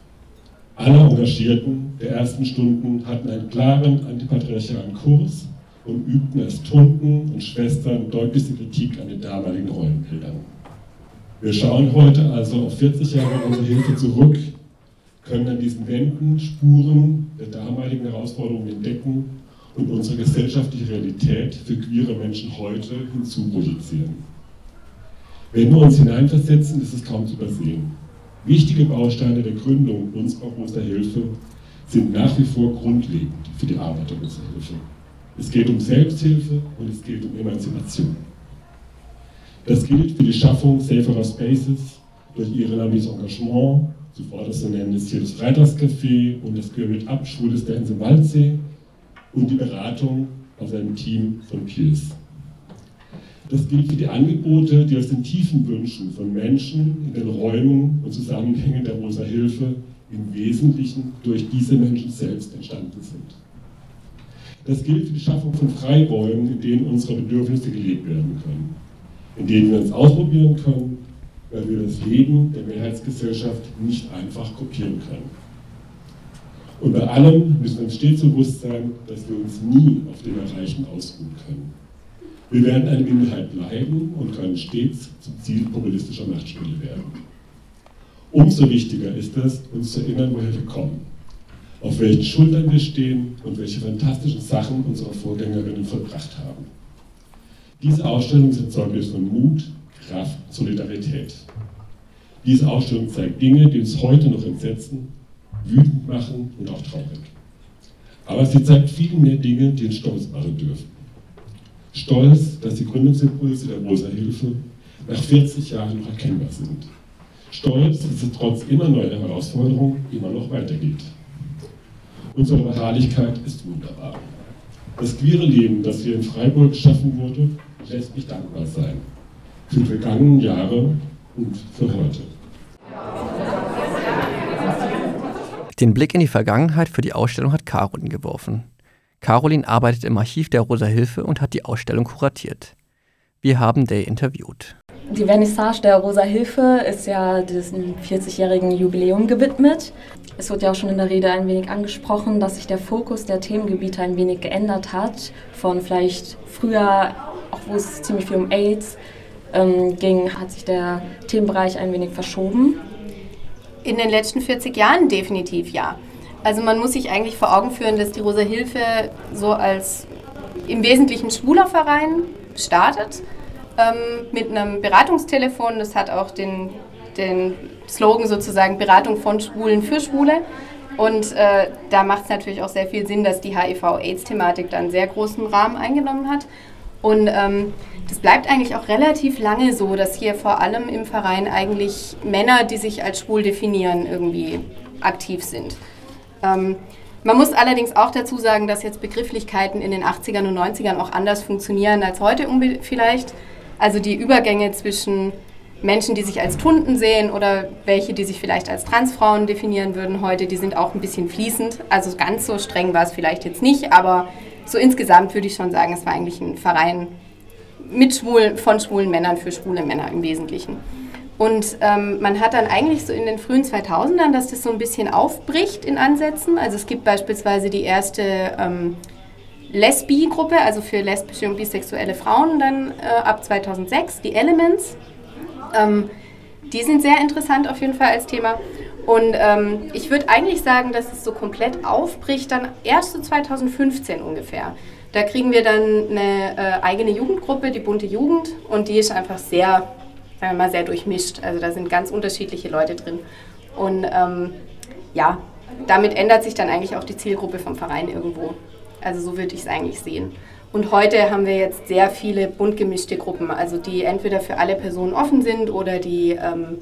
Alle Engagierten der ersten Stunden hatten einen klaren antipatriarchalen Kurs und übten als Tunten und Schwestern deutlichste Kritik an den damaligen Rollenbildern. Wir schauen heute also auf vierzig Jahre unserer Hilfe zurück, können an diesen Wänden Spuren der damaligen Herausforderungen entdecken und unsere gesellschaftliche Realität für queere Menschen heute hinzuprojizieren. Wenn wir uns hineinversetzen, ist es kaum zu übersehen. Wichtige Bausteine der Gründung unserer Rosa Hilfe sind nach wie vor grundlegend für die Arbeit der Rosa Hilfe. Es geht um Selbsthilfe und es geht um Emanzipation. Das gilt für die Schaffung saferer Spaces durch ehrenamtliches Engagement, zuvor zu nennen ist hier das Freitagscafé und das Queer Up Schwules Dance im Waldsee und die Beratung aus einem Team von Peers. Das gilt für die Angebote, die aus den tiefen Wünschen von Menschen in den Räumen und Zusammenhängen der Rosa Hilfe im Wesentlichen durch diese Menschen selbst entstanden sind. Das gilt für die Schaffung von Freiräumen, in denen unsere Bedürfnisse gelebt werden können, in denen wir uns ausprobieren können, weil wir das Leben der Mehrheitsgesellschaft nicht einfach kopieren können. Und bei allem müssen wir uns stets bewusst sein, dass wir uns nie auf dem Erreichten ausruhen können. Wir werden eine Minderheit bleiben und können stets zum Ziel populistischer Machtspiele werden. Umso wichtiger ist es, uns zu erinnern, woher wir kommen, auf welchen Schultern wir stehen und welche fantastischen Sachen unsere Vorgängerinnen vollbracht haben. Diese Ausstellungen sind Zeugnis von Mut, Kraft, Solidarität. Diese Ausstellung zeigt Dinge, die uns heute noch entsetzen, wütend machen und auch traurig. Aber sie zeigt viel mehr Dinge, die uns stolz machen dürfen. Stolz, dass die Gründungsimpulse der Rosa Hilfe nach vierzig Jahren noch erkennbar sind. Stolz, dass es trotz immer neuer Herausforderungen immer noch weitergeht. Unsere Beharrlichkeit ist wunderbar. Das queere Leben, das hier in Freiburg geschaffen wurde, lässt mich dankbar sein. Für die vergangenen Jahre und für heute. Den Blick in die Vergangenheit für die Ausstellung hat Caroline geworfen. Caroline arbeitet im Archiv der Rosa Hilfe und hat die Ausstellung kuratiert. Wir haben Day interviewt. Die Vernissage der Rosa Hilfe ist ja diesem vierzigjährigen Jubiläum gewidmet. Es wird ja auch schon in der Rede ein wenig angesprochen, dass sich der Fokus der Themengebiete ein wenig geändert hat. Von vielleicht früher, auch wo es ziemlich viel um AIDS ähm, ging, hat sich der Themenbereich ein wenig verschoben. In den letzten vierzig Jahren definitiv ja. Also man muss sich eigentlich vor Augen führen, dass die Rosa Hilfe so als im Wesentlichen schwuler Verein startet, ähm, mit einem Beratungstelefon. Das hat auch den, den Slogan sozusagen Beratung von Schwulen für Schwule. Und äh, da macht es natürlich auch sehr viel Sinn, dass die H I V-Aids-Thematik dann einen sehr großen Rahmen eingenommen hat. Und ähm, das bleibt eigentlich auch relativ lange so, dass hier vor allem im Verein eigentlich Männer, die sich als schwul definieren, irgendwie aktiv sind. Ähm, man muss allerdings auch dazu sagen, dass jetzt Begrifflichkeiten in den achtzigern und neunzigern auch anders funktionieren als heute vielleicht. Also die Übergänge zwischen Menschen, die sich als Tunden sehen oder welche, die sich vielleicht als Transfrauen definieren würden heute, die sind auch ein bisschen fließend. Also ganz so streng war es vielleicht jetzt nicht, aber so insgesamt würde ich schon sagen, es war eigentlich ein Verein mit schwulen, von schwulen Männern für schwule Männer im Wesentlichen. Und ähm, man hat dann eigentlich so in den frühen zweitausendern, dass das so ein bisschen aufbricht in Ansätzen. Also es gibt beispielsweise die erste ähm, Lesbi-Gruppe, also für lesbische und bisexuelle Frauen dann äh, ab zweitausendsechs, die Elements. Ähm, die sind sehr interessant auf jeden Fall als Thema. Und ähm, ich würde eigentlich sagen, dass es so komplett aufbricht, dann erst so zweitausendfünfzehn ungefähr. Da kriegen wir dann eine äh, eigene Jugendgruppe, die Bunte Jugend, und die ist einfach sehr, sagen wir mal, sehr durchmischt. Also da sind ganz unterschiedliche Leute drin. Und ähm, ja, damit ändert sich dann eigentlich auch die Zielgruppe vom Verein irgendwo. Also so würde ich es eigentlich sehen. Und heute haben wir jetzt sehr viele bunt gemischte Gruppen, also die entweder für alle Personen offen sind oder die, ähm,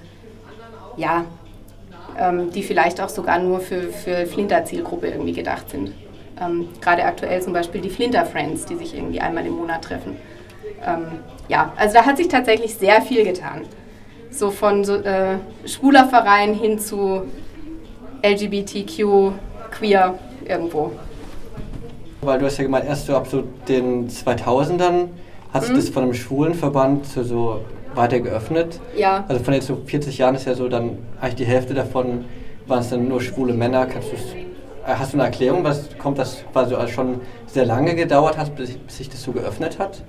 ja, ähm, die vielleicht auch sogar nur für, für Flinter-Zielgruppe irgendwie gedacht sind. Ähm, gerade aktuell zum Beispiel die Flinter-Friends, die sich irgendwie einmal im Monat treffen. Ähm, ja, also da hat sich tatsächlich sehr viel getan. So von so, äh, schwuler Verein hin zu L G B T Q, queer irgendwo. Weil du hast ja gemeint, erst so ab so den zweitausendern hat sich mhm. das von einem Schwulenverband so, so weiter geöffnet. Ja. Also von jetzt so vierzig Jahren ist ja so dann eigentlich die Hälfte davon waren es dann nur schwule Männer. Kannst du's, hast du eine Erklärung, was kommt das, weil so schon sehr lange gedauert hat, bis, bis sich das so geöffnet hat?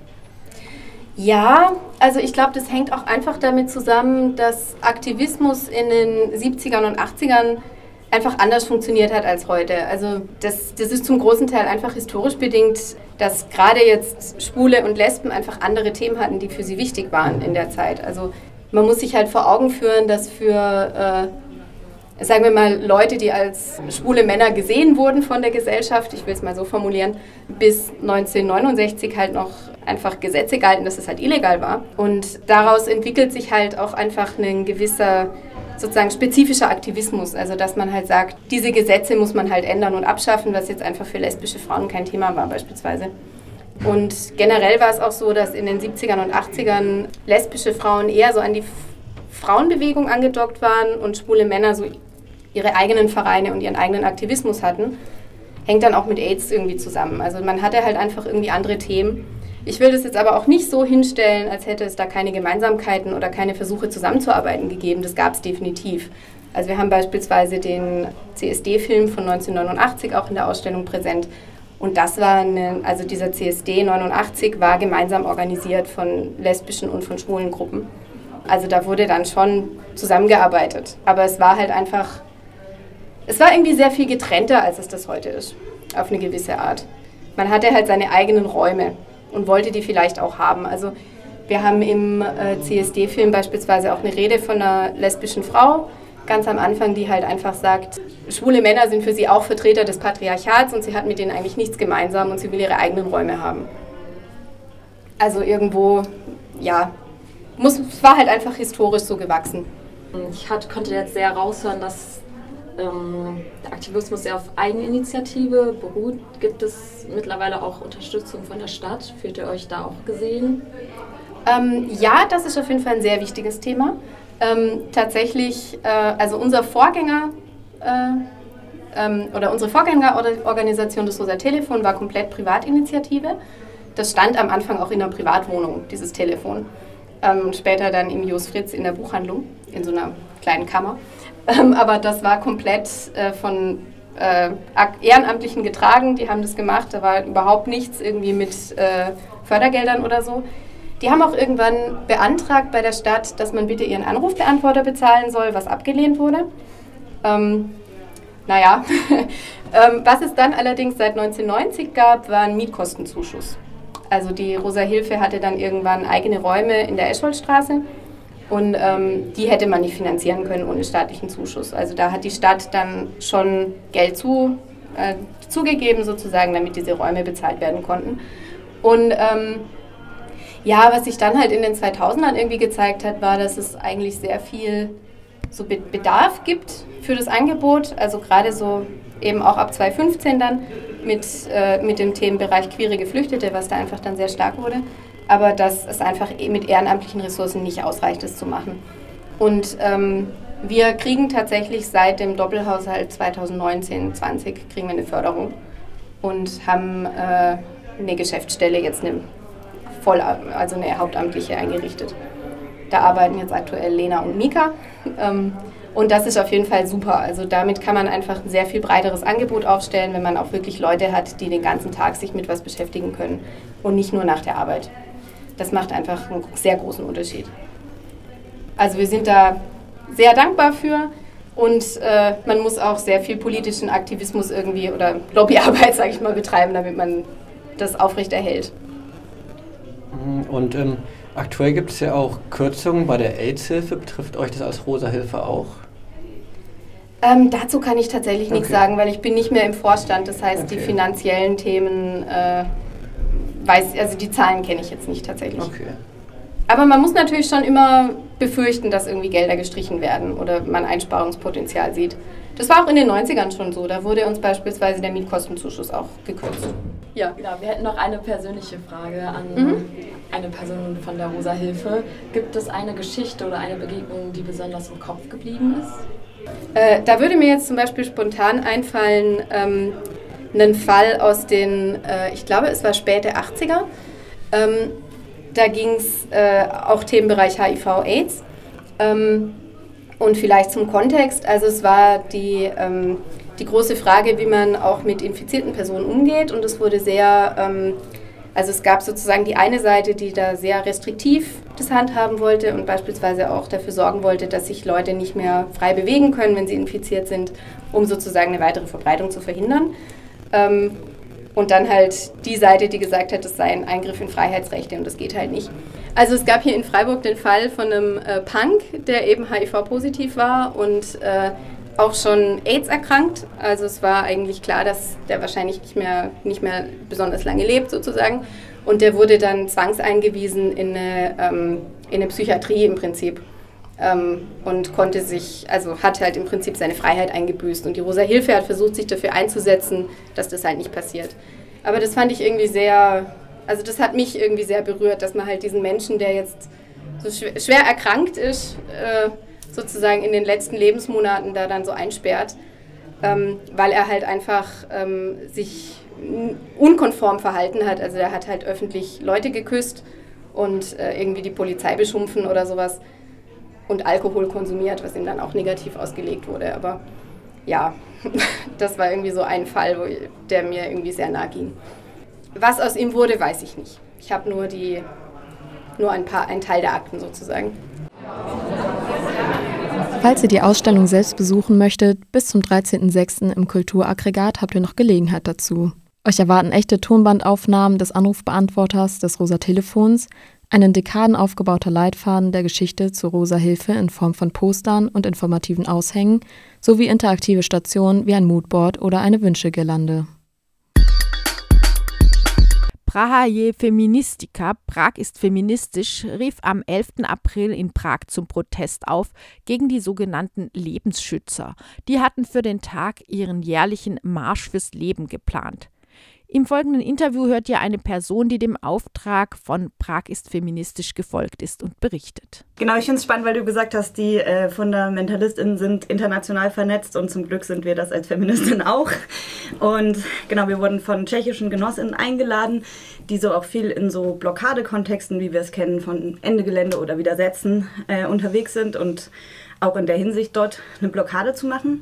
Ja, also ich glaube, das hängt auch einfach damit zusammen, dass Aktivismus in den siebzigern und achtzigern einfach anders funktioniert hat als heute. Also das, das ist zum großen Teil einfach historisch bedingt, dass gerade jetzt Schwule und Lesben einfach andere Themen hatten, die für sie wichtig waren in der Zeit. Also man muss sich halt vor Augen führen, dass für, äh, sagen wir mal, Leute, die als schwule Männer gesehen wurden von der Gesellschaft, ich will es mal so formulieren, bis neunzehnhundertneunundsechzig halt noch einfach Gesetze galten, dass es halt illegal war. Und daraus entwickelt sich halt auch einfach ein gewisser sozusagen spezifischer Aktivismus, also dass man halt sagt, diese Gesetze muss man halt ändern und abschaffen, was jetzt einfach für lesbische Frauen kein Thema war beispielsweise. Und generell war es auch so, dass in den siebzigern und achtzigern lesbische Frauen eher so an die Frauenbewegung angedockt waren und schwule Männer so ihre eigenen Vereine und ihren eigenen Aktivismus hatten. Hängt dann auch mit AIDS irgendwie zusammen. Also man hatte halt einfach irgendwie andere Themen. Ich will das jetzt aber auch nicht so hinstellen, als hätte es da keine Gemeinsamkeiten oder keine Versuche zusammenzuarbeiten gegeben. Das gab es definitiv. Also wir haben beispielsweise den C S D-Film von neunzehnhundertneunundachtzig auch in der Ausstellung präsent. Und das war eine, also dieser C S D neunundachtzig war gemeinsam organisiert von lesbischen und von schwulen Gruppen. Also da wurde dann schon zusammengearbeitet. Aber es war halt einfach, es war irgendwie sehr viel getrennter, als es das heute ist, auf eine gewisse Art. Man hatte halt seine eigenen Räume und wollte die vielleicht auch haben. Also wir haben im äh, C S D-Film beispielsweise auch eine Rede von einer lesbischen Frau, ganz am Anfang, die halt einfach sagt, schwule Männer sind für sie auch Vertreter des Patriarchats und sie hat mit denen eigentlich nichts gemeinsam und sie will ihre eigenen Räume haben. Also irgendwo, ja, muss, es war halt einfach historisch so gewachsen. Ich hat, konnte jetzt sehr raushören, dass ähm, der Aktivismus sehr auf Eigeninitiative beruht. Gibt es mittlerweile auch Unterstützung von der Stadt? Fühlt ihr euch da auch gesehen? Ähm, ja, das ist auf jeden Fall ein sehr wichtiges Thema. Ähm, tatsächlich, äh, also unser Vorgänger äh, ähm, oder unsere Vorgängerorganisation, das Rosa Telefon, war komplett Privatinitiative. Das stand am Anfang auch in einer Privatwohnung, dieses Telefon. Ähm, später dann im Jos Fritz in der Buchhandlung, in so einer kleinen Kammer. Ähm, aber das war komplett äh, von äh, Ehrenamtlichen getragen, die haben das gemacht, da war überhaupt nichts irgendwie mit äh, Fördergeldern oder so. Die haben auch irgendwann beantragt bei der Stadt, dass man bitte ihren Anrufbeantworter bezahlen soll, was abgelehnt wurde. Ähm, naja, ähm, was es dann allerdings seit neunzehnhundertneunzig gab, war ein Mietkostenzuschuss. Also die Rosa Hilfe hatte dann irgendwann eigene Räume in der Escholzstraße und ähm, die hätte man nicht finanzieren können ohne staatlichen Zuschuss. Also da hat die Stadt dann schon Geld zu, äh, zugegeben sozusagen, damit diese Räume bezahlt werden konnten. Und ähm, ja, was sich dann halt in den zweitausendern irgendwie gezeigt hat, war, dass es eigentlich sehr viel so Be- Bedarf gibt für das Angebot. Also gerade so eben auch ab zweitausendfünfzehn dann mit, äh, mit dem Themenbereich queere Geflüchtete, was da einfach dann sehr stark wurde. Aber dass es einfach mit ehrenamtlichen Ressourcen nicht ausreicht, das zu machen. Und ähm, wir kriegen tatsächlich seit dem Doppelhaushalt zweitausendneunzehn zwanzig kriegen wir eine Förderung und haben äh, eine Geschäftsstelle jetzt eine voll, also eine hauptamtliche eingerichtet. Da arbeiten jetzt aktuell Lena und Mika ähm, und das ist auf jeden Fall super. Also damit kann man einfach ein sehr viel breiteres Angebot aufstellen, wenn man auch wirklich Leute hat, die den ganzen Tag sich mit was beschäftigen können und nicht nur nach der Arbeit. Das macht einfach einen sehr großen Unterschied. Also wir sind da sehr dankbar für und äh, man muss auch sehr viel politischen Aktivismus irgendwie oder Lobbyarbeit, sage ich mal, betreiben, damit man das aufrechterhält. Und ähm, aktuell gibt es ja auch Kürzungen bei der AIDS-Hilfe. Betrifft euch das als Rosa Hilfe auch? Ähm, dazu kann ich tatsächlich okay. nichts sagen, weil ich bin nicht mehr im Vorstand. Das heißt, okay. die finanziellen Themen, äh, weiß, also die Zahlen kenne ich jetzt nicht tatsächlich. Okay. Aber man muss natürlich schon immer befürchten, dass irgendwie Gelder gestrichen werden oder man Einsparungspotenzial sieht. Das war auch in den neunzigern schon so. Da wurde uns beispielsweise der Mietkostenzuschuss auch gekürzt. Ja, genau. Wir hätten noch eine persönliche Frage an mhm. eine Person von der Rosa Hilfe. Gibt es eine Geschichte oder eine Begegnung, die besonders im Kopf geblieben ist? Äh, da würde mir jetzt zum Beispiel spontan einfallen, ähm, einen Fall aus den, äh, ich glaube, es war späte achtziger. Ähm, da ging es äh, auch Themenbereich H I V AIDS. Ähm, und vielleicht zum Kontext, also es war die, ähm, die große Frage, wie man auch mit infizierten Personen umgeht. Und es wurde sehr, ähm, also es gab sozusagen die eine Seite, die da sehr restriktiv das handhaben wollte und beispielsweise auch dafür sorgen wollte, dass sich Leute nicht mehr frei bewegen können, wenn sie infiziert sind, um sozusagen eine weitere Verbreitung zu verhindern. Ähm, und dann halt die Seite, die gesagt hat, das sei ein Eingriff in Freiheitsrechte und das geht halt nicht. Also es gab hier in Freiburg den Fall von einem äh, Punk, der eben H I V-positiv war und äh, auch schon AIDS erkrankt. Also es war eigentlich klar, dass der wahrscheinlich nicht mehr, nicht mehr besonders lange lebt sozusagen. Und der wurde dann zwangseingewiesen in eine, ähm, in eine Psychiatrie im Prinzip. Ähm, und konnte sich, also hat halt im Prinzip seine Freiheit eingebüßt. Und die Rosa Hilfe hat versucht, sich dafür einzusetzen, dass das halt nicht passiert. Aber das fand ich irgendwie sehr, Also das hat mich irgendwie sehr berührt, dass man halt diesen Menschen, der jetzt so schwer, schwer erkrankt ist, äh, sozusagen in den letzten Lebensmonaten da dann so einsperrt, ähm, weil er halt einfach ähm, sich unkonform verhalten hat. Also er hat halt öffentlich Leute geküsst und äh, irgendwie die Polizei beschimpfen oder sowas und Alkohol konsumiert, was ihm dann auch negativ ausgelegt wurde. Aber ja, das war irgendwie so ein Fall, wo, der mir irgendwie sehr nahe ging. Was aus ihm wurde, weiß ich nicht. Ich habe nur die, nur ein paar, einen Teil der Akten sozusagen. Falls ihr die Ausstellung selbst besuchen möchtet, bis zum dreizehnten sechsten im Kulturaggregat habt ihr noch Gelegenheit dazu. Euch erwarten echte Tonbandaufnahmen des Anrufbeantworters des Rosa Telefons, ein in Dekaden aufgebauter Leitfaden der Geschichte zur Rosa Hilfe in Form von Postern und informativen Aushängen sowie interaktive Stationen wie ein Moodboard oder eine Wünschegirlande. Praha je Feministika, Prag ist feministisch, rief am elften April in Prag zum Protest auf gegen die sogenannten Lebensschützer. Die hatten für den Tag ihren jährlichen Marsch fürs Leben geplant. Im folgenden Interview hört ihr eine Person, die dem Auftrag von Prag ist feministisch gefolgt ist und berichtet. Genau, ich finde es spannend, weil du gesagt hast, die äh, FundamentalistInnen sind international vernetzt und zum Glück sind wir das als Feministin auch. Und genau, wir wurden von tschechischen GenossInnen eingeladen, die so auch viel in so Blockadekontexten, wie wir es kennen, von Ende Gelände oder Widersetzen äh, unterwegs sind und auch in der Hinsicht dort eine Blockade zu machen.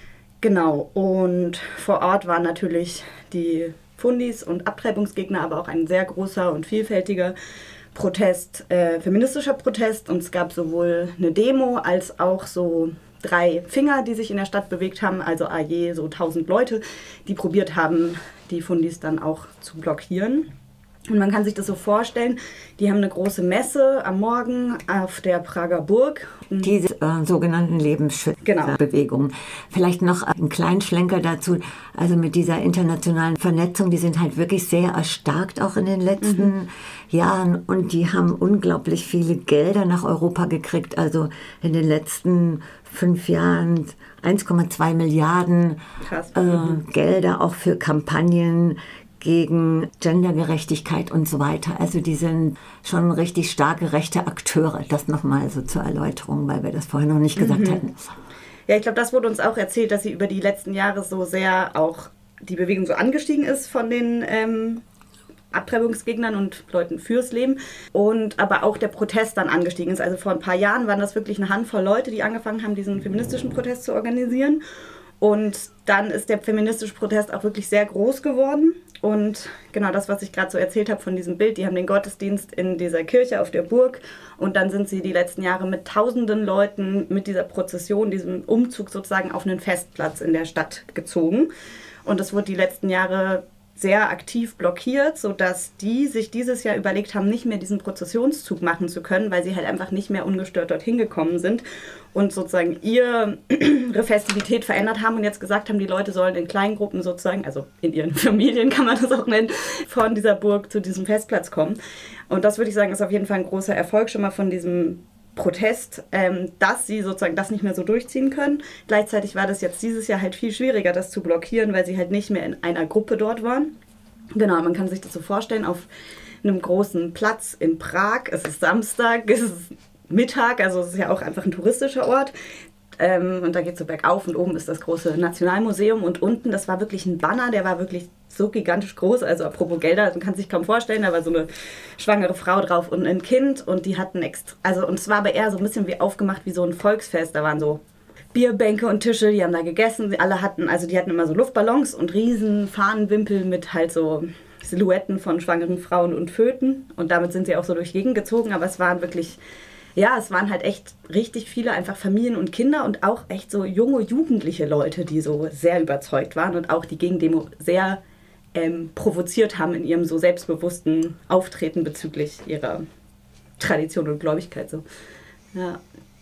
Genau, und vor Ort waren natürlich die Fundis und Abtreibungsgegner, aber auch ein sehr großer und vielfältiger Protest, äh, feministischer Protest. Und es gab sowohl eine Demo als auch so drei Finger, die sich in der Stadt bewegt haben, also a je so tausend Leute, die probiert haben, die Fundis dann auch zu blockieren. Und man kann sich das so vorstellen, die haben eine große Messe am Morgen auf der Prager Burg. Diese äh, sogenannten Lebensschützerbewegung. Genau. Vielleicht noch einen kleinen Schlenker dazu, also mit dieser internationalen Vernetzung, die sind halt wirklich sehr erstarkt auch in den letzten mhm. Jahren und die haben unglaublich viele Gelder nach Europa gekriegt, also in den letzten fünf Jahren eins Komma zwei Milliarden äh, mhm. Gelder auch für Kampagnen gegen Gendergerechtigkeit und so weiter. Also die sind schon richtig starke rechte Akteure. Das nochmal so zur Erläuterung, weil wir das vorher noch nicht gesagt mhm. hatten. Ja, ich glaube, das wurde uns auch erzählt, dass sie über die letzten Jahre so sehr auch die Bewegung so angestiegen ist von den ähm, Abtreibungsgegnern und Leuten fürs Leben und aber auch der Protest dann angestiegen ist. Also vor ein paar Jahren waren das wirklich eine Handvoll Leute, die angefangen haben, diesen feministischen Protest zu organisieren. Und dann ist der feministische Protest auch wirklich sehr groß geworden. Und genau das, was ich gerade so erzählt habe von diesem Bild, die haben den Gottesdienst in dieser Kirche auf der Burg und dann sind sie die letzten Jahre mit tausenden Leuten mit dieser Prozession, diesem Umzug sozusagen auf einen Festplatz in der Stadt gezogen. Und das wurde die letzten Jahre sehr aktiv blockiert, sodass die sich dieses Jahr überlegt haben, nicht mehr diesen Prozessionszug machen zu können, weil sie halt einfach nicht mehr ungestört dorthin gekommen sind und sozusagen ihre Festivität verändert haben und jetzt gesagt haben, die Leute sollen in kleinen Gruppen sozusagen, also in ihren Familien kann man das auch nennen, von dieser Burg zu diesem Festplatz kommen. Und das würde ich sagen, ist auf jeden Fall ein großer Erfolg schon mal von diesem Protest, ähm, dass sie sozusagen das nicht mehr so durchziehen können. Gleichzeitig war das jetzt dieses Jahr halt viel schwieriger, das zu blockieren, weil sie halt nicht mehr in einer Gruppe dort waren. Genau, man kann sich das so vorstellen, auf einem großen Platz in Prag, es ist Samstag, es ist Mittag, also es ist ja auch einfach ein touristischer Ort. Ähm, und da geht es so bergauf und oben ist das große Nationalmuseum und unten, das war wirklich ein Banner, der war wirklich so gigantisch groß, also apropos Gelder, man kann sich kaum vorstellen, da war so eine schwangere Frau drauf und ein Kind und die hatten extra, also und es war aber eher so ein bisschen wie aufgemacht wie so ein Volksfest, da waren so Bierbänke und Tische, die haben da gegessen, alle hatten, also die hatten immer so Luftballons und riesen Fahnenwimpel mit halt so Silhouetten von schwangeren Frauen und Föten und damit sind sie auch so durch die Gegend gezogen, aber es waren wirklich, ja, es waren halt echt richtig viele einfach Familien und Kinder und auch echt so junge, jugendliche Leute, die so sehr überzeugt waren und auch die Gegendemo sehr ähm, provoziert haben in ihrem so selbstbewussten Auftreten bezüglich ihrer Tradition und Gläubigkeit. So. Ja.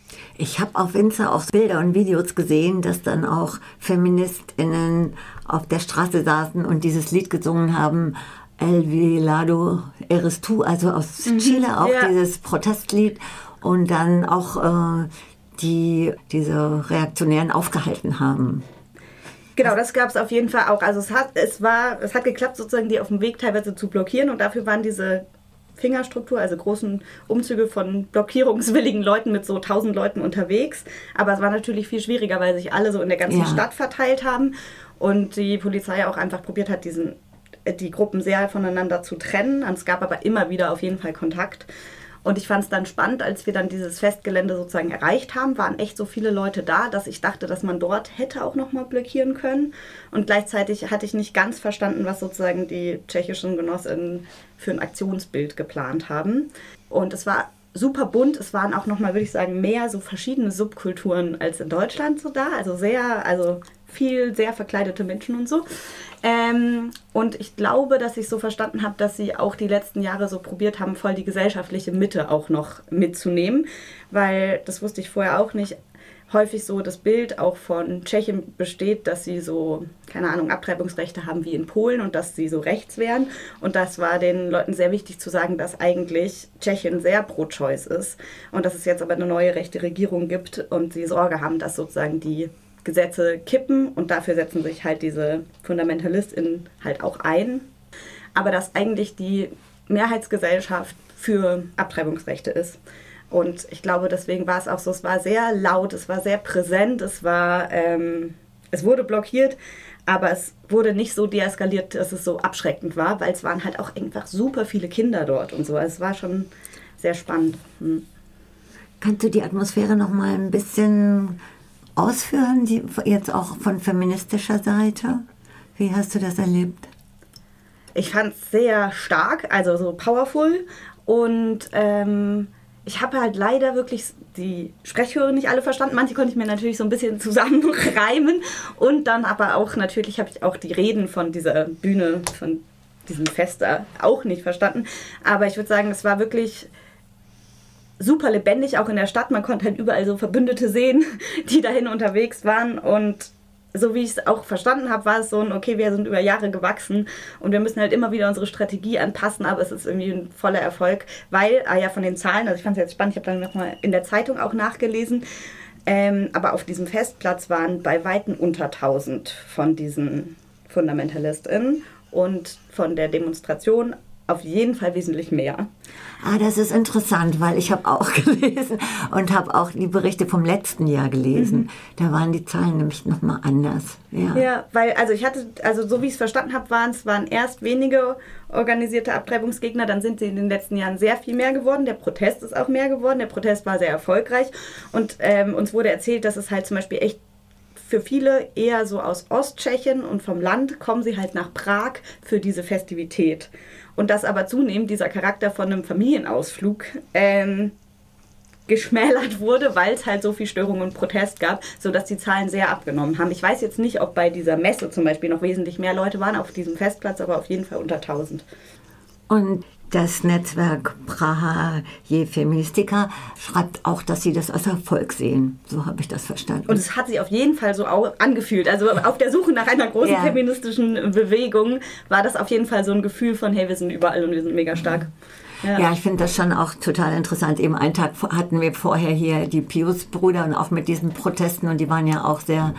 Ich habe auf Insta auch Bilder und Videos gesehen, dass dann auch FeministInnen auf der Straße saßen und dieses Lied gesungen haben, El Velado Eres Tú, also aus mhm, Chile auch ja. dieses Protestlied und dann auch äh, die diese Reaktionären aufgehalten haben. Genau, das gab es auf jeden Fall auch. Also es hat, es war, es hat geklappt, sozusagen die auf dem Weg teilweise zu blockieren und dafür waren diese Fingerstruktur, also großen Umzüge von blockierungswilligen Leuten mit so tausend Leuten unterwegs. Aber es war natürlich viel schwieriger, weil sich alle so in der ganzen Ja. Stadt verteilt haben und die Polizei auch einfach probiert hat, diesen, die Gruppen sehr voneinander zu trennen. Und es gab aber immer wieder auf jeden Fall Kontakt. Und ich fand es dann spannend, als wir dann dieses Festgelände sozusagen erreicht haben, waren echt so viele Leute da, dass ich dachte, dass man dort hätte auch nochmal blockieren können. Und gleichzeitig hatte ich nicht ganz verstanden, was sozusagen die tschechischen Genossinnen für ein Aktionsbild geplant haben. Und es war super bunt. Es waren auch nochmal, würde ich sagen, mehr so verschiedene Subkulturen als in Deutschland so da. Also sehr, also viel sehr verkleidete Menschen und so. Ähm, und ich glaube, dass ich so verstanden habe, dass sie auch die letzten Jahre so probiert haben, voll die gesellschaftliche Mitte auch noch mitzunehmen. Weil, das wusste ich vorher auch nicht, häufig so das Bild auch von Tschechien besteht, dass sie so, keine Ahnung, Abtreibungsrechte haben wie in Polen und dass sie so rechts wären. Und das war den Leuten sehr wichtig zu sagen, dass eigentlich Tschechien sehr pro-choice ist und dass es jetzt aber eine neue rechte Regierung gibt und sie Sorge haben, dass sozusagen die Gesetze kippen und dafür setzen sich halt diese FundamentalistInnen halt auch ein. Aber dass eigentlich die Mehrheitsgesellschaft für Abtreibungsrechte ist. Und ich glaube, deswegen war es auch so, es war sehr laut, es war sehr präsent, es war, ähm, es wurde blockiert, aber es wurde nicht so deeskaliert, dass es so abschreckend war, weil es waren halt auch einfach super viele Kinder dort und so. Also es war schon sehr spannend. Hm. Kannst du die Atmosphäre noch mal ein bisschen ausführen, die, jetzt auch von feministischer Seite? Wie hast du das erlebt? Ich fand es sehr stark, also so powerful und ähm, ich habe halt leider wirklich die Sprechchöre nicht alle verstanden. Manche konnte ich mir natürlich so ein bisschen zusammenreimen und dann aber auch natürlich habe ich auch die Reden von dieser Bühne, von diesem Fest da auch nicht verstanden. Aber ich würde sagen, es war wirklich super lebendig, auch in der Stadt. Man konnte halt überall so Verbündete sehen, die dahin unterwegs waren. Und so wie ich es auch verstanden habe, war es so ein, okay, wir sind über Jahre gewachsen und wir müssen halt immer wieder unsere Strategie anpassen, aber es ist irgendwie ein voller Erfolg, weil, ah ja, von den Zahlen, also ich fand es jetzt spannend, ich habe dann nochmal in der Zeitung auch nachgelesen, ähm, aber auf diesem Festplatz waren bei Weitem unter tausend von diesen FundamentalistInnen und von der Demonstration auf jeden Fall wesentlich mehr. Ah, das ist interessant, weil ich habe auch gelesen und habe auch die Berichte vom letzten Jahr gelesen. Mhm. Da waren die Zahlen nämlich nochmal anders. Ja. ja, weil, also ich hatte, also so wie ich es verstanden habe, waren es waren erst wenige organisierte Abtreibungsgegner, dann sind sie in den letzten Jahren sehr viel mehr geworden. Der Protest ist auch mehr geworden, der Protest war sehr erfolgreich und ähm, uns wurde erzählt, dass es halt zum Beispiel echt für viele eher so aus Osttschechien und vom Land kommen sie halt nach Prag für diese Festivität. Und dass aber zunehmend dieser Charakter von einem Familienausflug ähm, geschmälert wurde, weil es halt so viel Störung und Protest gab, sodass die Zahlen sehr abgenommen haben. Ich weiß jetzt nicht, ob bei dieser Messe zum Beispiel noch wesentlich mehr Leute waren auf diesem Festplatz, aber auf jeden Fall unter tausend. Und das Netzwerk Praha Je Feministika schreibt auch, dass sie das als Erfolg sehen. So habe ich das verstanden. Und es hat sich auf jeden Fall so angefühlt. Also auf der Suche nach einer großen ja. feministischen Bewegung war das auf jeden Fall so ein Gefühl von, hey, wir sind überall und wir sind mega stark. Ja, ja ich finde das schon auch total interessant. Eben einen Tag hatten wir vorher hier die Pius-Brüder und auch mit diesen Protesten und die waren ja auch sehr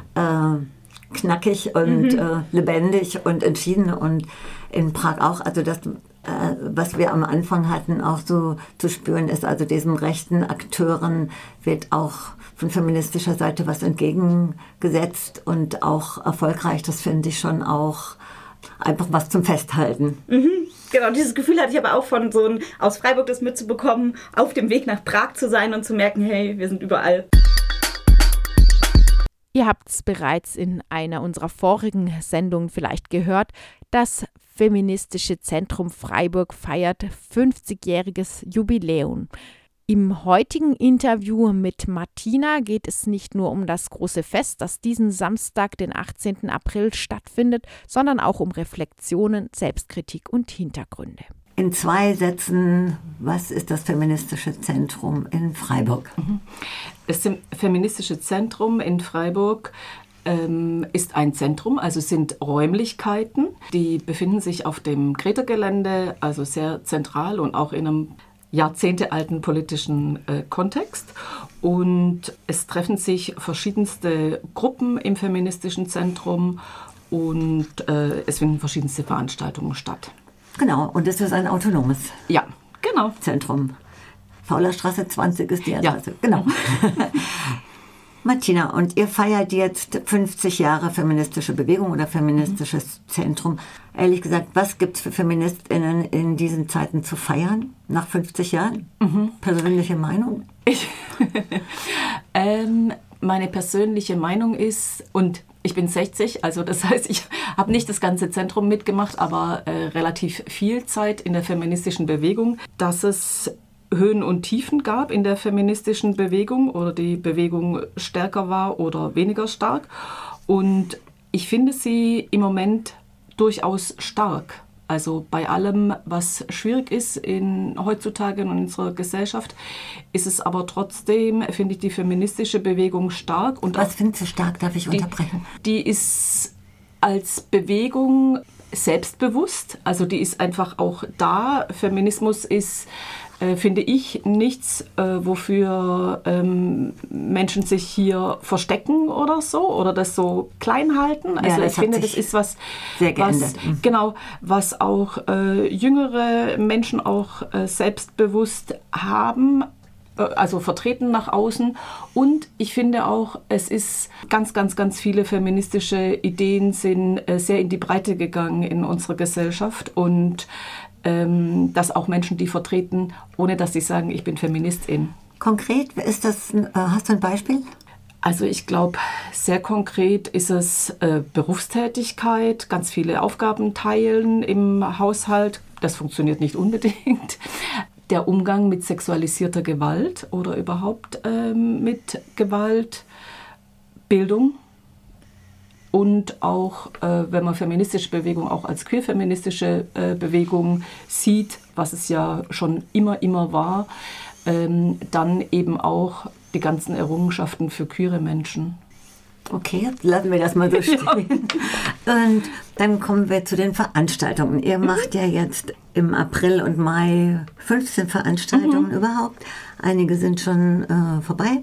äh, knackig und mhm. äh, lebendig und entschieden und in Prag auch. Also das was wir am Anfang hatten, auch so zu spüren ist, also diesen rechten Akteuren wird auch von feministischer Seite was entgegengesetzt und auch erfolgreich. Das finde ich schon auch einfach was zum Festhalten. Mhm. Genau, dieses Gefühl hatte ich aber auch von so ein, aus Freiburg das mitzubekommen, auf dem Weg nach Prag zu sein und zu merken, hey, wir sind überall. Ihr habt es bereits in einer unserer vorigen Sendungen vielleicht gehört, das Feministische Zentrum Freiburg feiert fünfzigjähriges Jubiläum. Im heutigen Interview mit Martina geht es nicht nur um das große Fest, das diesen Samstag, den achtzehnten April stattfindet, sondern auch um Reflexionen, Selbstkritik und Hintergründe. In zwei Sätzen, was ist das Feministische Zentrum in Freiburg? Das Feministische Zentrum in Freiburg ähm, ist ein Zentrum, also sind Räumlichkeiten, die befinden sich auf dem Greta-Gelände, also sehr zentral und auch in einem jahrzehntealten politischen äh, Kontext. Und es treffen sich verschiedenste Gruppen im feministischen Zentrum und äh, es finden verschiedenste Veranstaltungen statt. Genau, und es ist ein autonomes ja, genau. Zentrum. Faulerstraße zwanzig ist die Adresse. Ja. Genau. Martina, und ihr feiert jetzt fünfzig Jahre feministische Bewegung oder feministisches mhm. Zentrum. Ehrlich gesagt, was gibt es für FeministInnen in diesen Zeiten zu feiern, nach fünfzig Jahren? Mhm. Persönliche Meinung? Ich, ähm, meine persönliche Meinung ist, und ich bin sechzig, also das heißt, ich habe nicht das ganze Zentrum mitgemacht, aber äh, relativ viel Zeit in der feministischen Bewegung, dass es Höhen und Tiefen gab in der feministischen Bewegung oder die Bewegung stärker war oder weniger stark. Und ich finde sie im Moment durchaus stark. Also bei allem, was schwierig ist in, heutzutage in unserer Gesellschaft, ist es aber trotzdem, finde ich, die feministische Bewegung stark. Und was findest du stark, darf ich unterbrechen? Die, die ist als Bewegung selbstbewusst, also die ist einfach auch da. Feminismus ist, äh, finde ich, nichts, äh, wofür ähm, Menschen sich hier verstecken oder so oder das so klein halten. Also ja, ich finde, das ist was, sehr was genau, was auch äh, jüngere Menschen auch äh, selbstbewusst haben, also vertreten nach außen. Und ich finde auch, es ist ganz, ganz, ganz viele feministische Ideen sind äh, sehr in die Breite gegangen in unserer Gesellschaft und ähm, dass auch Menschen die vertreten, ohne dass sie sagen, ich bin Feministin. Konkret, ist das, äh, hast du ein Beispiel? Also ich glaube, sehr konkret ist es äh, Berufstätigkeit, ganz viele Aufgaben teilen im Haushalt. Das funktioniert nicht unbedingt. Der Umgang mit sexualisierter Gewalt oder überhaupt ähm, mit Gewalt, Bildung und auch, äh, wenn man feministische Bewegung auch als queerfeministische äh, Bewegung sieht, was es ja schon immer, immer war, ähm, dann eben auch die ganzen Errungenschaften für queere Menschen. Okay, lassen wir das mal so stehen. Ja. Und dann kommen wir zu den Veranstaltungen. Ihr macht ja jetzt im April und Mai fünfzehn Veranstaltungen mhm. überhaupt. Einige sind schon äh, vorbei.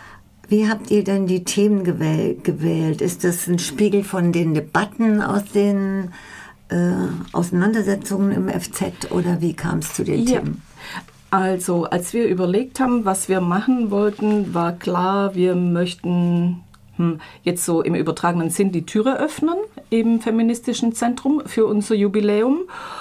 Wie habt ihr denn die Themen gewähl- gewählt? Ist das ein Spiegel von den Debatten aus den äh, Auseinandersetzungen im F Z oder wie kam es zu den ja. Themen? Also, als wir überlegt haben, was wir machen wollten, war klar, wir möchten jetzt so im übertragenen Sinn die Türe öffnen im feministischen Zentrum für unser Jubiläum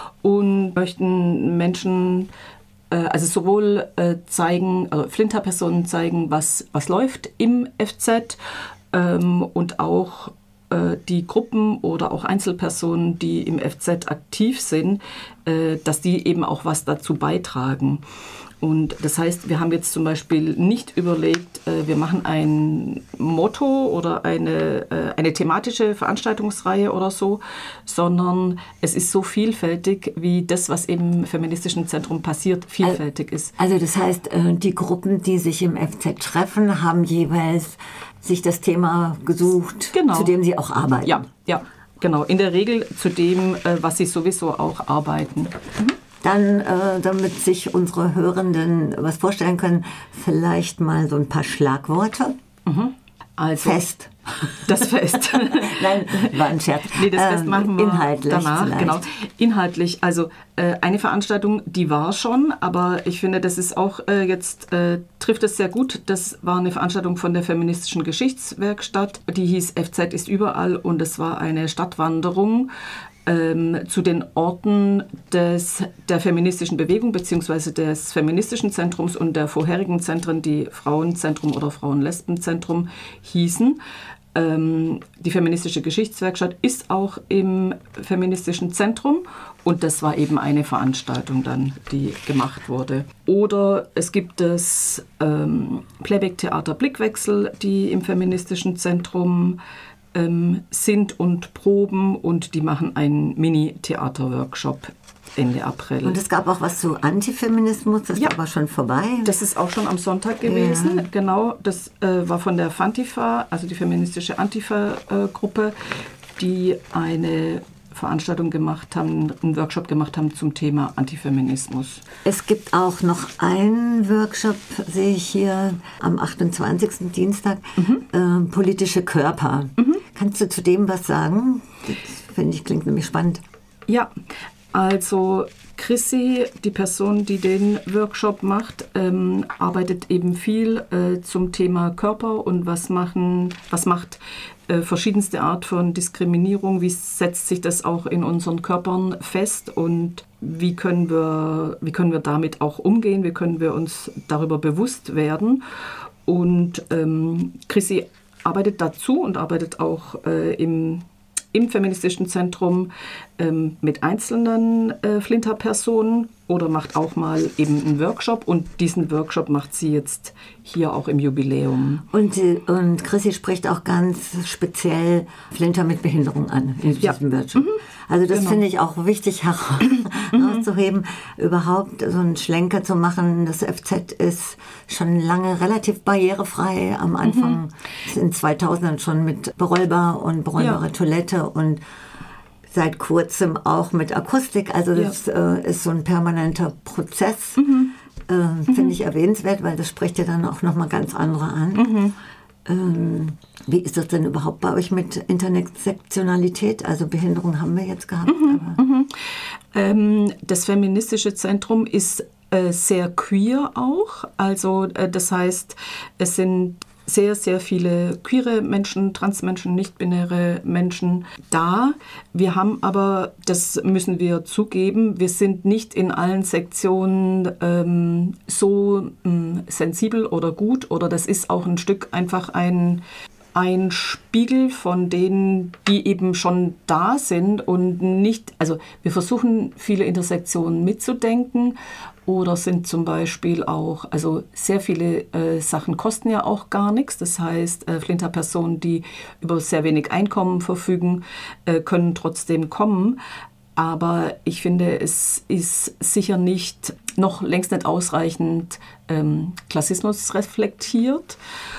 und möchten Menschen, äh, also sowohl äh, zeigen, also Flinter-Personen zeigen, was, was läuft im F Z ähm, und auch äh, die Gruppen oder auch Einzelpersonen, die im F Z aktiv sind, äh, dass die eben auch was dazu beitragen. Und das heißt, wir haben jetzt zum Beispiel nicht überlegt, äh, wir machen ein Motto oder eine, äh, eine thematische Veranstaltungsreihe oder so, sondern es ist so vielfältig, wie das, was im feministischen Zentrum passiert, vielfältig ist. Also das heißt, äh, die Gruppen, die sich im F Z treffen, haben jeweils sich das Thema gesucht, genau. zu dem sie auch arbeiten. Ja, ja, genau. In der Regel zu dem, äh, was sie sowieso auch arbeiten. Mhm. Dann, äh, damit sich unsere Hörenden was vorstellen können, vielleicht mal so ein paar Schlagworte. Mhm. Also, Fest. Das Fest. Nein, war ein Scherz. Nee, das Fest machen wir inhaltlich danach. Vielleicht. Genau. Inhaltlich, also äh, eine Veranstaltung, die war schon, aber ich finde, das ist auch äh, jetzt, äh, trifft es sehr gut. Das war eine Veranstaltung von der feministischen Geschichtswerkstatt, die hieß F Z ist überall und es war eine Stadtwanderung ähm, zu den Orten des, der feministischen Bewegung bzw. des feministischen Zentrums und der vorherigen Zentren, die Frauenzentrum oder Frauenlesbenzentrum hießen. Ähm, die feministische Geschichtswerkstatt ist auch im feministischen Zentrum und das war eben eine Veranstaltung dann, die gemacht wurde. Oder es gibt das ähm, Playback-Theater Blickwechsel, die im feministischen Zentrum ähm, sind und proben und die machen einen Mini-Theater-Workshop Ende April. Und es gab auch was zu Antifeminismus, das ja. ist aber schon vorbei. Das ist auch schon am Sonntag gewesen. Ja. Genau, das äh, war von der Fantifa, also die feministische Antifa-Gruppe, die eine Veranstaltung gemacht haben, einen Workshop gemacht haben zum Thema Antifeminismus. Es gibt auch noch einen Workshop, sehe ich hier, am achtundzwanzigsten Dienstag, mhm. äh, politische Körper. Mhm. Kannst du zu dem was sagen? Das finde ich, klingt nämlich spannend. Ja, also Chrissy, die Person, die den Workshop macht, ähm, arbeitet eben viel äh, zum Thema Körper und was machen, was macht äh, verschiedenste Art von Diskriminierung, wie setzt sich das auch in unseren Körpern fest und wie können wir, wie können wir damit auch umgehen, wie können wir uns darüber bewusst werden. Und ähm, Chrissy arbeitet dazu und arbeitet auch äh, im im feministischen Zentrum ähm, mit einzelnen äh, Flinter-Personen oder macht auch mal eben einen Workshop und diesen Workshop macht sie jetzt hier auch im Jubiläum. Und, und Chrissy spricht auch ganz speziell Flinter mit Behinderung an in diesem ja. Workshop. Mhm. Also das genau. finde ich auch wichtig herauszuheben, mhm. überhaupt so einen Schlenker zu machen. Das F Z ist schon lange relativ barrierefrei. Am Anfang mhm. in zweitausendern schon mit berollbar und berollbare ja. Toilette und seit kurzem auch mit Akustik. Also das ja. äh, ist so ein permanenter Prozess. Mhm. Äh, mhm. Finde ich erwähnenswert, weil das spricht ja dann auch nochmal ganz andere an. Mhm. Ähm, wie ist das denn überhaupt bei euch mit Intersektionalität? Also Behinderung haben wir jetzt gehabt. Mhm. Aber mhm. Ähm, das feministische Zentrum ist äh, sehr queer auch. Also äh, das heißt, es sind sehr, sehr viele queere Menschen, Transmenschen, nicht-binäre Menschen da. Wir haben aber, das müssen wir zugeben, wir sind nicht in allen Sektionen ähm, so ähm, sensibel oder gut oder das ist auch ein Stück einfach ein, ein Spiegel von denen, die eben schon da sind und nicht, also wir versuchen viele Intersektionen mitzudenken. Oder sind zum Beispiel auch, also sehr viele äh, Sachen kosten ja auch gar nichts. Das heißt, äh, Flinter-Personen, die über sehr wenig Einkommen verfügen, äh, können trotzdem kommen. Aber ich finde, es ist sicher nicht, noch längst nicht ausreichend ähm, Klassismus reflektiert.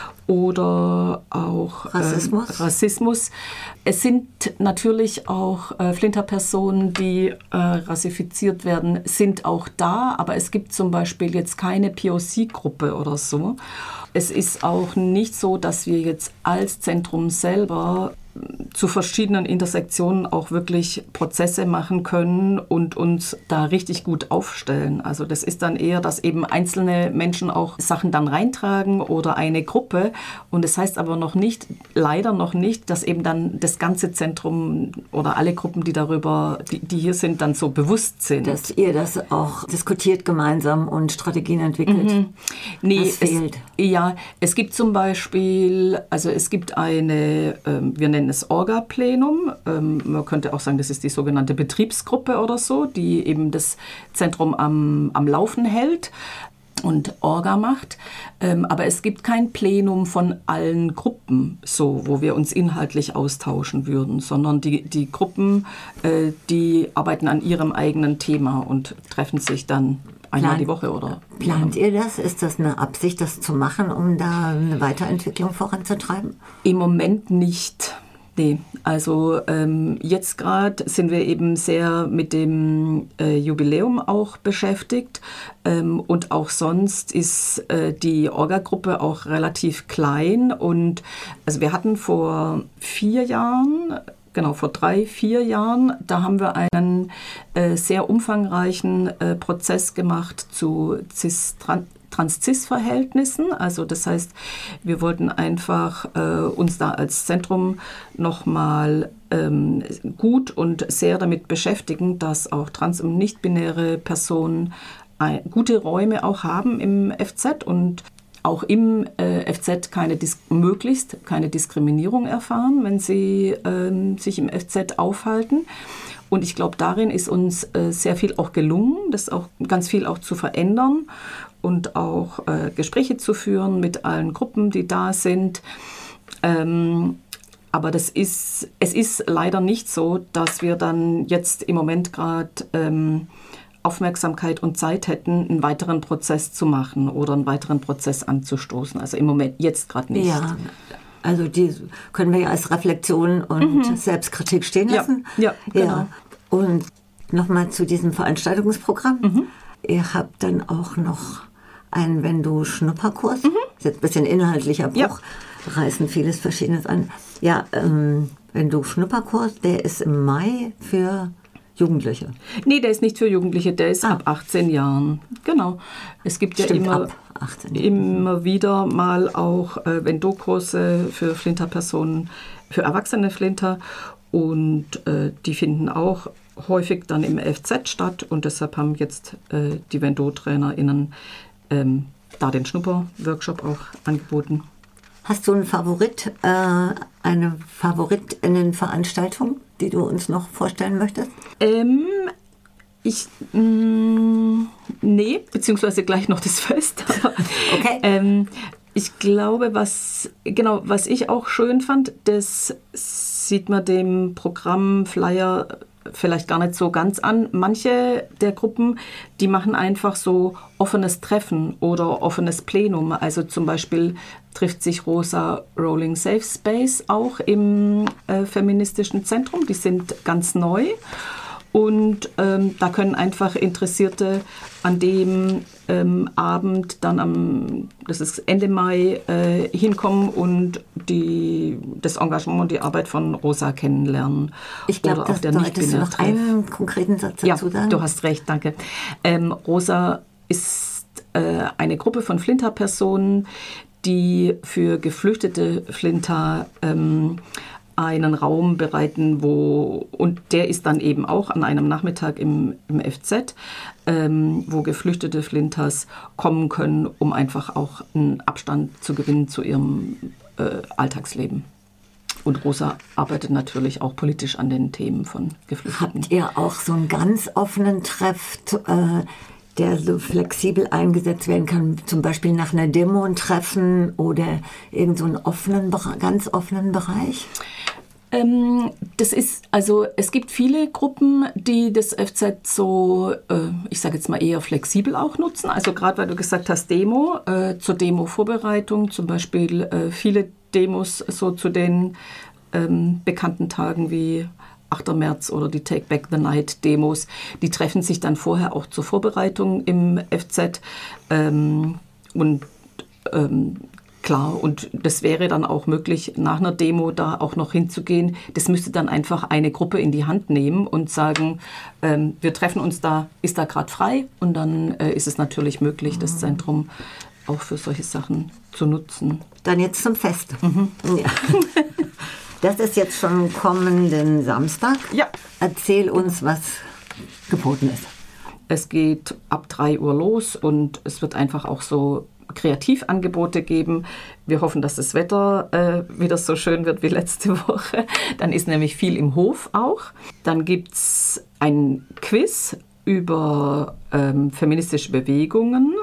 Oder auch Rassismus. Äh, Rassismus. Es sind natürlich auch äh, Flinter-Personen, die äh, rassifiziert werden, sind auch da, aber es gibt zum Beispiel jetzt keine P O C-Gruppe oder so. Es ist auch nicht so, dass wir jetzt als Zentrum selber zu verschiedenen Intersektionen auch wirklich Prozesse machen können und uns da richtig gut aufstellen. Also das ist dann eher, dass eben einzelne Menschen auch Sachen dann reintragen oder eine Gruppe. Und das heißt aber noch nicht, leider noch nicht, dass eben dann das ganze Zentrum oder alle Gruppen, die darüber, die, die hier sind, dann so bewusst sind. Dass ihr das auch diskutiert gemeinsam und Strategien entwickelt. Mhm. Nee, das fehlt. Es, ja, es gibt zum Beispiel, also es gibt eine, ähm, wir nennen das Orga-Plenum. Ähm, man könnte auch sagen, das ist die sogenannte Betriebsgruppe oder so, die eben das Zentrum am, am Laufen hält und Orga macht. Ähm, aber es gibt kein Plenum von allen Gruppen, so, wo wir uns inhaltlich austauschen würden, sondern die, die Gruppen, äh, die arbeiten an ihrem eigenen Thema und treffen sich dann einmal die Woche oder. Plant ihr das? Ist das eine Absicht, das zu machen, um da eine Weiterentwicklung voranzutreiben? Im Moment nicht. Nee, also ähm, jetzt gerade sind wir eben sehr mit dem äh, Jubiläum auch beschäftigt ähm, und auch sonst ist äh, die Orga-Gruppe auch relativ klein und also wir hatten vor vier Jahren, genau vor drei, vier Jahren, da haben wir einen äh, sehr umfangreichen äh, Prozess gemacht zu Cis-Trans- Trans-Cis-Verhältnissen. Also das heißt, wir wollten einfach äh, uns da als Zentrum nochmal ähm, gut und sehr damit beschäftigen, dass auch trans- und nicht-binäre Personen ein, gute Räume auch haben im F Z und auch im äh, F Z keine Dis- möglichst keine Diskriminierung erfahren, wenn sie ähm, sich im F Z aufhalten. Und ich glaube, darin ist uns äh, sehr viel auch gelungen, das auch ganz viel auch zu verändern und auch äh, Gespräche zu führen mit allen Gruppen, die da sind. Ähm, aber das ist, es ist leider nicht so, dass wir dann jetzt im Moment gerade ähm, Aufmerksamkeit und Zeit hätten, einen weiteren Prozess zu machen oder einen weiteren Prozess anzustoßen. Also im Moment jetzt gerade nicht. Ja. Also die können wir ja als Reflexion und mhm. Selbstkritik stehen lassen. Ja, ja, genau. Ja. Und nochmal zu diesem Veranstaltungsprogramm. Mhm. Ihr habt dann auch noch einen Wenn-Du-Schnupperkurs. Mhm. Das ist jetzt ein bisschen inhaltlicher Bruch. Ja. Reißen vieles Verschiedenes an. Ja, ähm, Wenn-Du-Schnupperkurs, der ist im Mai für Jugendliche. Nee, der ist nicht für Jugendliche, der ist ah. ab achtzehn Jahren. Genau. Es gibt Stimmt, ja immer, ab achtzehn. immer wieder mal auch äh, Wenn-Du-Kurse für Flinter-Personen, für erwachsene Flinter. Und äh, die finden auch häufig dann im F Z statt. Und deshalb haben jetzt äh, die Wenn-Du-TrainerInnen ähm, da den Schnupper-Workshop auch angeboten. Hast du einen Favorit, äh, eine Favoritinnenoveranstaltung, die du uns noch vorstellen möchtest? Ähm, ich, mh, nee, beziehungsweise gleich noch das Fest. Aber, okay. Ähm, ich glaube, was, genau, was ich auch schön fand, das sieht man dem Programmflyer vielleicht gar nicht so ganz an. Manche der Gruppen, die machen einfach so offenes Treffen oder offenes Plenum. Also zum Beispiel trifft sich Rosa Rolling Safe Space auch im äh, feministischen Zentrum. Die sind ganz neu. Und ähm, da können einfach Interessierte an dem ähm, Abend dann am, das ist Ende Mai, äh, hinkommen und die, das Engagement und die Arbeit von Rosa kennenlernen. Ich glaube, das solltest du noch einen konkreten Satz dazu sagen. Ja, du hast recht, danke. Ähm, Rosa ist äh, eine Gruppe von Flinter-Personen, die für geflüchtete Flinter ähm, einen Raum bereiten, wo, und der ist dann eben auch an einem Nachmittag im, im F Z, ähm, wo geflüchtete Flinters kommen können, um einfach auch einen Abstand zu gewinnen zu ihrem äh, Alltagsleben. Und Rosa arbeitet natürlich auch politisch an den Themen von Geflüchteten. Habt ihr auch so einen ganz offenen Treff, äh, der so flexibel eingesetzt werden kann, zum Beispiel nach einer Demo ein Treffen oder irgend so einen offenen, ganz offenen Bereich? Ähm, das ist, also es gibt viele Gruppen, die das F Z so, äh, ich sage jetzt mal eher flexibel auch nutzen. Also gerade weil du gesagt hast Demo, äh, zur Demo-Vorbereitung, zum Beispiel äh, viele Demos so zu den ähm, bekannten Tagen wie achter März oder die Take Back the Night Demos, die treffen sich dann vorher auch zur Vorbereitung im F Z. Ähm, und ähm, klar, und das wäre dann auch möglich, nach einer Demo da auch noch hinzugehen. Das müsste dann einfach eine Gruppe in die Hand nehmen und sagen, ähm, wir treffen uns da, ist da gerade frei? Und dann äh, ist es natürlich möglich, das Zentrum auch für solche Sachen zu nutzen. Dann jetzt zum Fest. Mhm. Ja. Das ist jetzt schon kommenden Samstag. Ja. Erzähl uns, was geboten ist. Es geht ab drei Uhr los und es wird einfach auch so Kreativangebote geben. Wir hoffen, dass das Wetter äh, wieder so schön wird wie letzte Woche. Dann ist nämlich viel im Hof auch. Dann gibt es ein Quiz über ähm, feministische Bewegungen.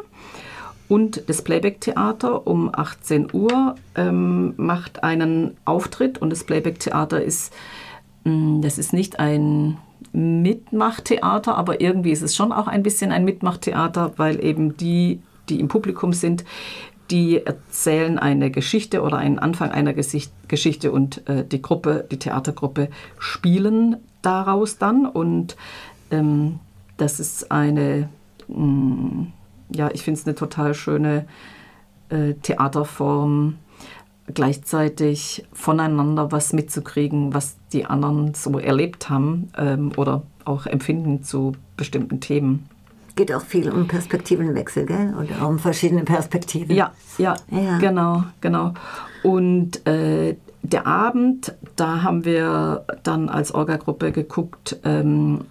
Und das Playback-Theater um achtzehn Uhr ähm, macht einen Auftritt. Und das Playback-Theater ist, mh, das ist nicht ein Mitmachtheater, aber irgendwie ist es schon auch ein bisschen ein Mitmachtheater, weil eben die, die im Publikum sind, die erzählen eine Geschichte oder einen Anfang einer Gesicht, Geschichte und äh, die Gruppe, die Theatergruppe spielen daraus dann. Und ähm, das ist eine... Mh, ja, ich finde es eine total schöne äh, Theaterform, gleichzeitig voneinander was mitzukriegen, was die anderen so erlebt haben ähm, oder auch empfinden zu bestimmten Themen. Geht auch viel um Perspektivenwechsel, gell? Oder um verschiedene Perspektiven. Ja, ja, ja. genau, genau. Und äh, der Abend, da haben wir dann als Orga-Gruppe geguckt, ähm,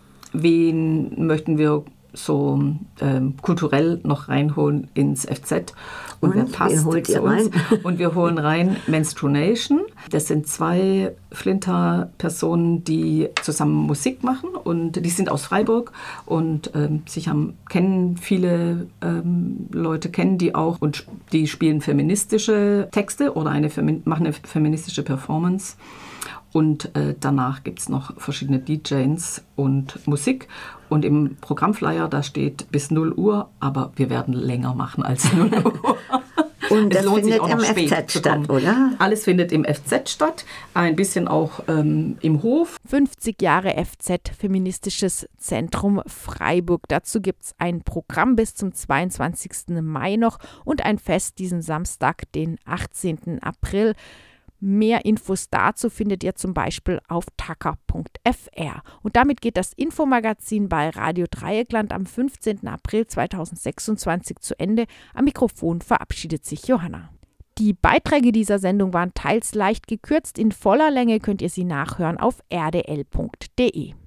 wen möchten wir so ähm, kulturell noch reinholen ins F Z. Und, und wer passt holt zu ihr uns? Rein? Und wir holen rein Menstruation. Das sind zwei Flinter-Personen, die zusammen Musik machen und die sind aus Freiburg und ähm, sich haben, kennen viele ähm, Leute, kennen die auch und die spielen feministische Texte oder eine, machen eine feministische Performance. Und äh, danach gibt es noch verschiedene D Js und Musik. Und im Programmflyer, da steht bis null Uhr, aber wir werden länger machen als null Uhr. Und das es lohnt sich findet auch noch im spät F Z zu statt, kommen. oder? Alles findet im F Z statt, ein bisschen auch ähm, im Hof. fünfzig Jahre F Z, Feministisches Zentrum Freiburg. Dazu gibt es ein Programm bis zum zweiundzwanzigsten Mai noch und ein Fest diesen Samstag, den achtzehnten April. Mehr Infos dazu findet ihr zum Beispiel auf tacker punkt f r. Und damit geht das Infomagazin bei Radio Dreieckland am fünfzehnten April zweitausendsechsundzwanzig zu Ende. Am Mikrofon verabschiedet sich Johanna. Die Beiträge dieser Sendung waren teils leicht gekürzt. In voller Länge könnt ihr sie nachhören auf r d l punkt d e.